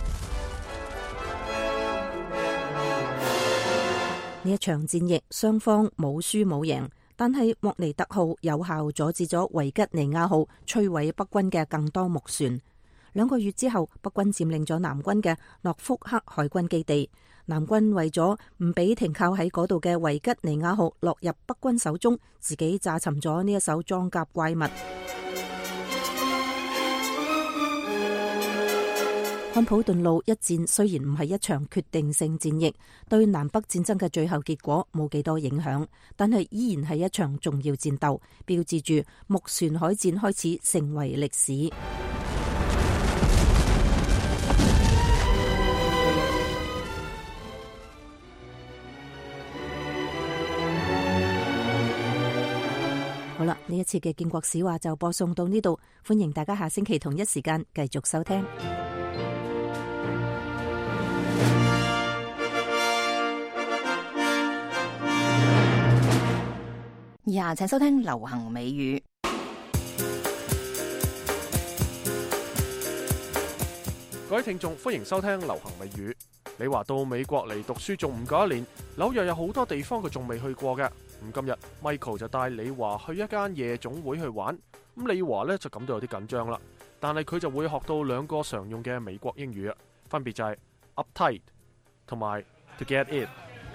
呢一場戰役雙方冇輸冇贏，但係莫尼特號有效阻止咗維吉尼亞號摧毀北軍嘅更多木船。兩個月之後，北軍佔領咗南軍嘅諾福克海軍基地。南軍為咗唔俾停靠喺嗰度嘅維吉尼亞號落入北軍手中，自己炸沉咗呢一艘裝甲怪物。漢普頓路一戰雖然唔係一場決定性戰役，對南北戰爭嘅最後結果冇幾多影響，但係依然係一場重要戰鬥，標誌住木船海戰開始成為歷史。好啦，呢一次嘅建國史話就播送到呢度，歡迎大家下星期同一時間繼續收聽。 以下請收聽流行美語。 各位聽眾，歡迎收聽流行美語。你話到美國嚟讀書仲唔夠一年，紐約有好多地方佢仲未去過嘅。 咁今日 Michael 就帶李華去一間夜總會去玩，咁李華呢就感到有啲緊張啦，但係佢就會學到兩個常用嘅美國英語啊，分別就係 uptight 同埋 to get it。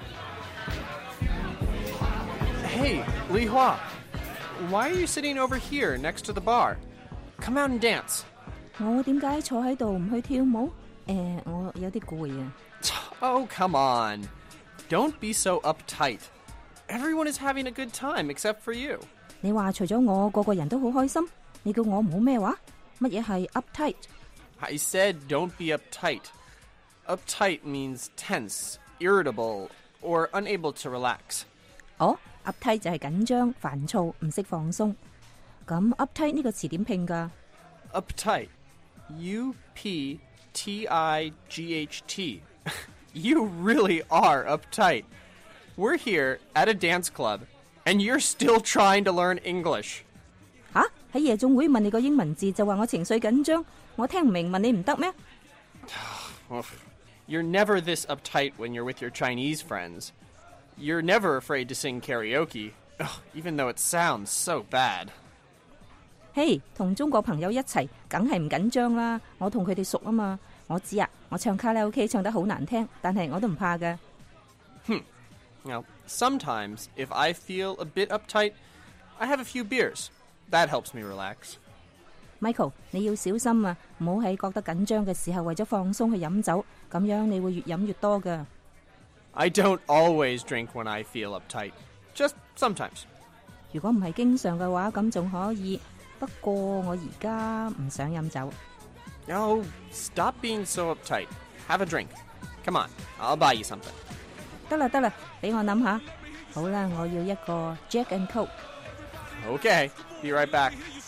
Hey, Li Hua, why are you sitting over here next to the bar? Come out and dance. 我點解坐喺度唔去跳舞？誒，我有啲攰啊。 Oh, come on. Don't be so uptight. Everyone is having a good time except for you. 你話除咗我，個個人都好開心。你叫我唔好咩話？乜嘢係 uptight？ I said don't be uptight. Uptight means tense, irritable, or unable to relax. 哦 ，uptight 就係緊張、煩躁、唔識放鬆。咁 uptight 呢個詞點拼㗎？ Uptight. U P T I G H T. You really are uptight. We're here at a dance club, and you're still trying to learn English. 吓？喺夜總會問你個英文字就話我情緒緊張，我聽唔明，問你唔得咩？ You're never this uptight when you're with your Chinese friends. You're never afraid to sing karaoke, even though it sounds so bad. 嘿，同中國朋友一齊，梗係唔緊張啦。我同佢哋熟啊嘛。我知啊，我唱卡拉 OK 唱得好難聽，但係我都唔怕㗎。 Hmm. Now, sometimes, if I feel a bit uptight, I have a few beers. That helps me relax. Michael, 你要小心啊，唔好喺覺得緊張嘅時候為咗放鬆去飲酒，咁樣你會越飲越多㗎。 I don't always drink when I feel uptight. Just sometimes. 如果唔係經常嘅話，咁仲可以。不過我而家唔想飲酒。 Oh, stop being so uptight. Have a drink. Come on, I'll buy you something. 得啦得啦，俾我諗下。好啦，我要一個 Jack and Coke。 Okay, be right back.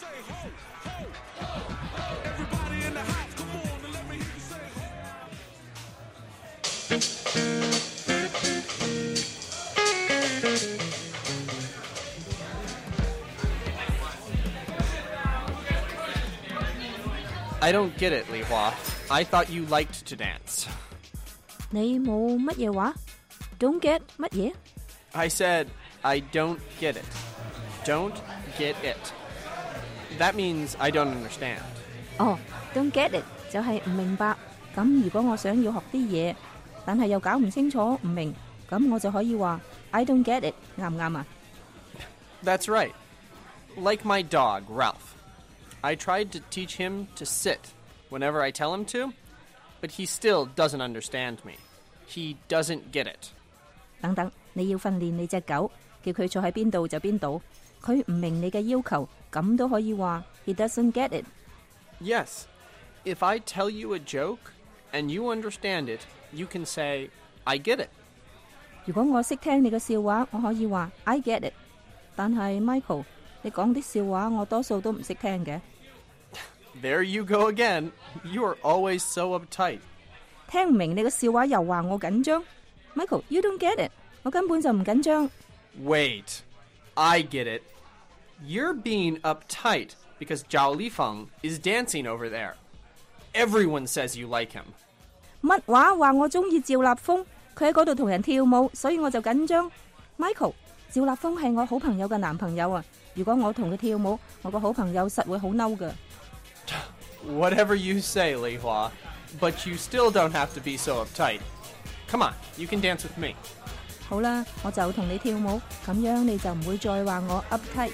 I don't get it, Li Hua. I thought you liked to dance. 你冇乜嘢話 ？Don't get 乜嘢 I said, I don't get it. Don't get it. That means I don't understand. 哦 ，Don't get it 就係唔明白。咁如果我想要學啲嘢，但係又搞唔清楚唔明，咁我就可以話 I don't get it， 啱唔啱啊 That's right. Like my dog, Ralph. I tried to teach him to sit whenever I tell him to, but he still doesn't understand me. He doesn't get it. 等等，你要訓練你隻狗，叫佢坐喺邊度就邊度。佢唔明你嘅要求，咁都可以話 He doesn't get it. Yes. If I tell you a joke and you understand it, you can say, I get it. 如果我識聽你嘅笑話，我可以話 I get it。但係 Michael，你講啲笑話我多數都唔識聽嘅。 There you go again. You are always so uptight. 聽唔明你嘅笑話又話我緊張。Michael, you don't get it. 我根本就唔緊張。 Wait. I get it. You're being uptight because Zhao Lifeng is dancing over there. Everyone says you like him. 乜話話我中意趙立峰？佢喺嗰度同人跳舞，所以我就緊張。Michael， 趙立峰係我好朋友嘅男朋友啊！如果我同佢跳舞，我個好朋友實會好嬲㗎。 Whatever you say, Li Hua, but you still don't have to be so uptight. Come on, you can dance with me. 好啦，我就同你跳舞，咁樣你就唔會再話我 uptight。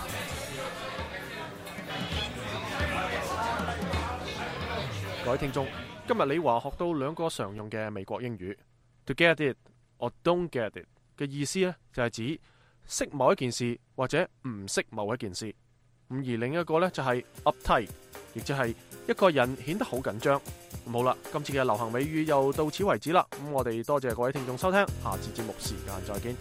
各位聽眾，今日李華學到兩個常用嘅美國英語 ，to get it 或 don't get it 嘅意思呢，就係指識某一件事或者唔識某一件事。咁而另一個呢，就係 uptight， 亦即係一個人顯得好緊張。咁好啦，今次嘅流行美語又到此為止啦。咁我哋多謝各位聽眾收聽，下次節目時間再見。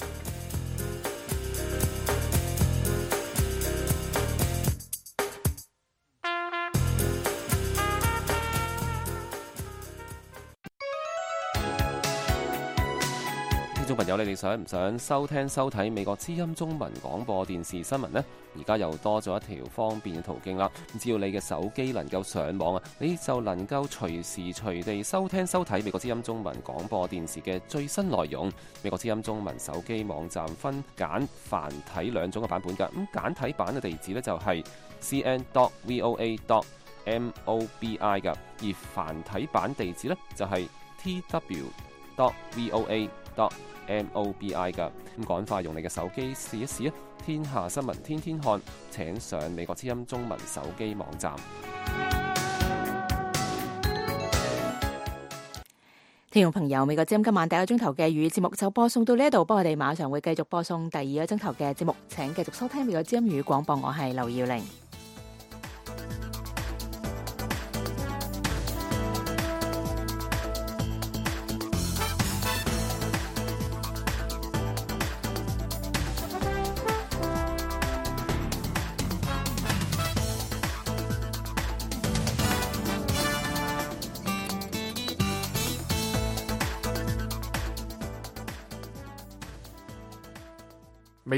聽眾朋友，你哋想唔想收聽收睇美國之音中文廣播電視新聞呢？而家又多咗一條方便嘅途徑啦。只要你嘅手機能夠上網啊，你就能夠隨時隨地收聽收睇美國之音中文廣播電視嘅最新內容。美國之音中文手機網站分簡繁體兩種嘅版本㗎。咁簡體版嘅地址呢，就係 c n dot voa dot mobi 㗎，而繁體版地址呢，就係 t w dot voa dot mobi 㗎。咁趕快用你嘅手機試一試啊！天下新聞天天看，請上美國之音中文手機網站。 聽眾朋友，美國之音今晚第一個鐘頭嘅粵語節目就播送到呢一度，不過我哋馬上會繼續播送第二個鐘頭嘅節目，請繼續收聽美國之音粵語廣播，我係劉耀玲。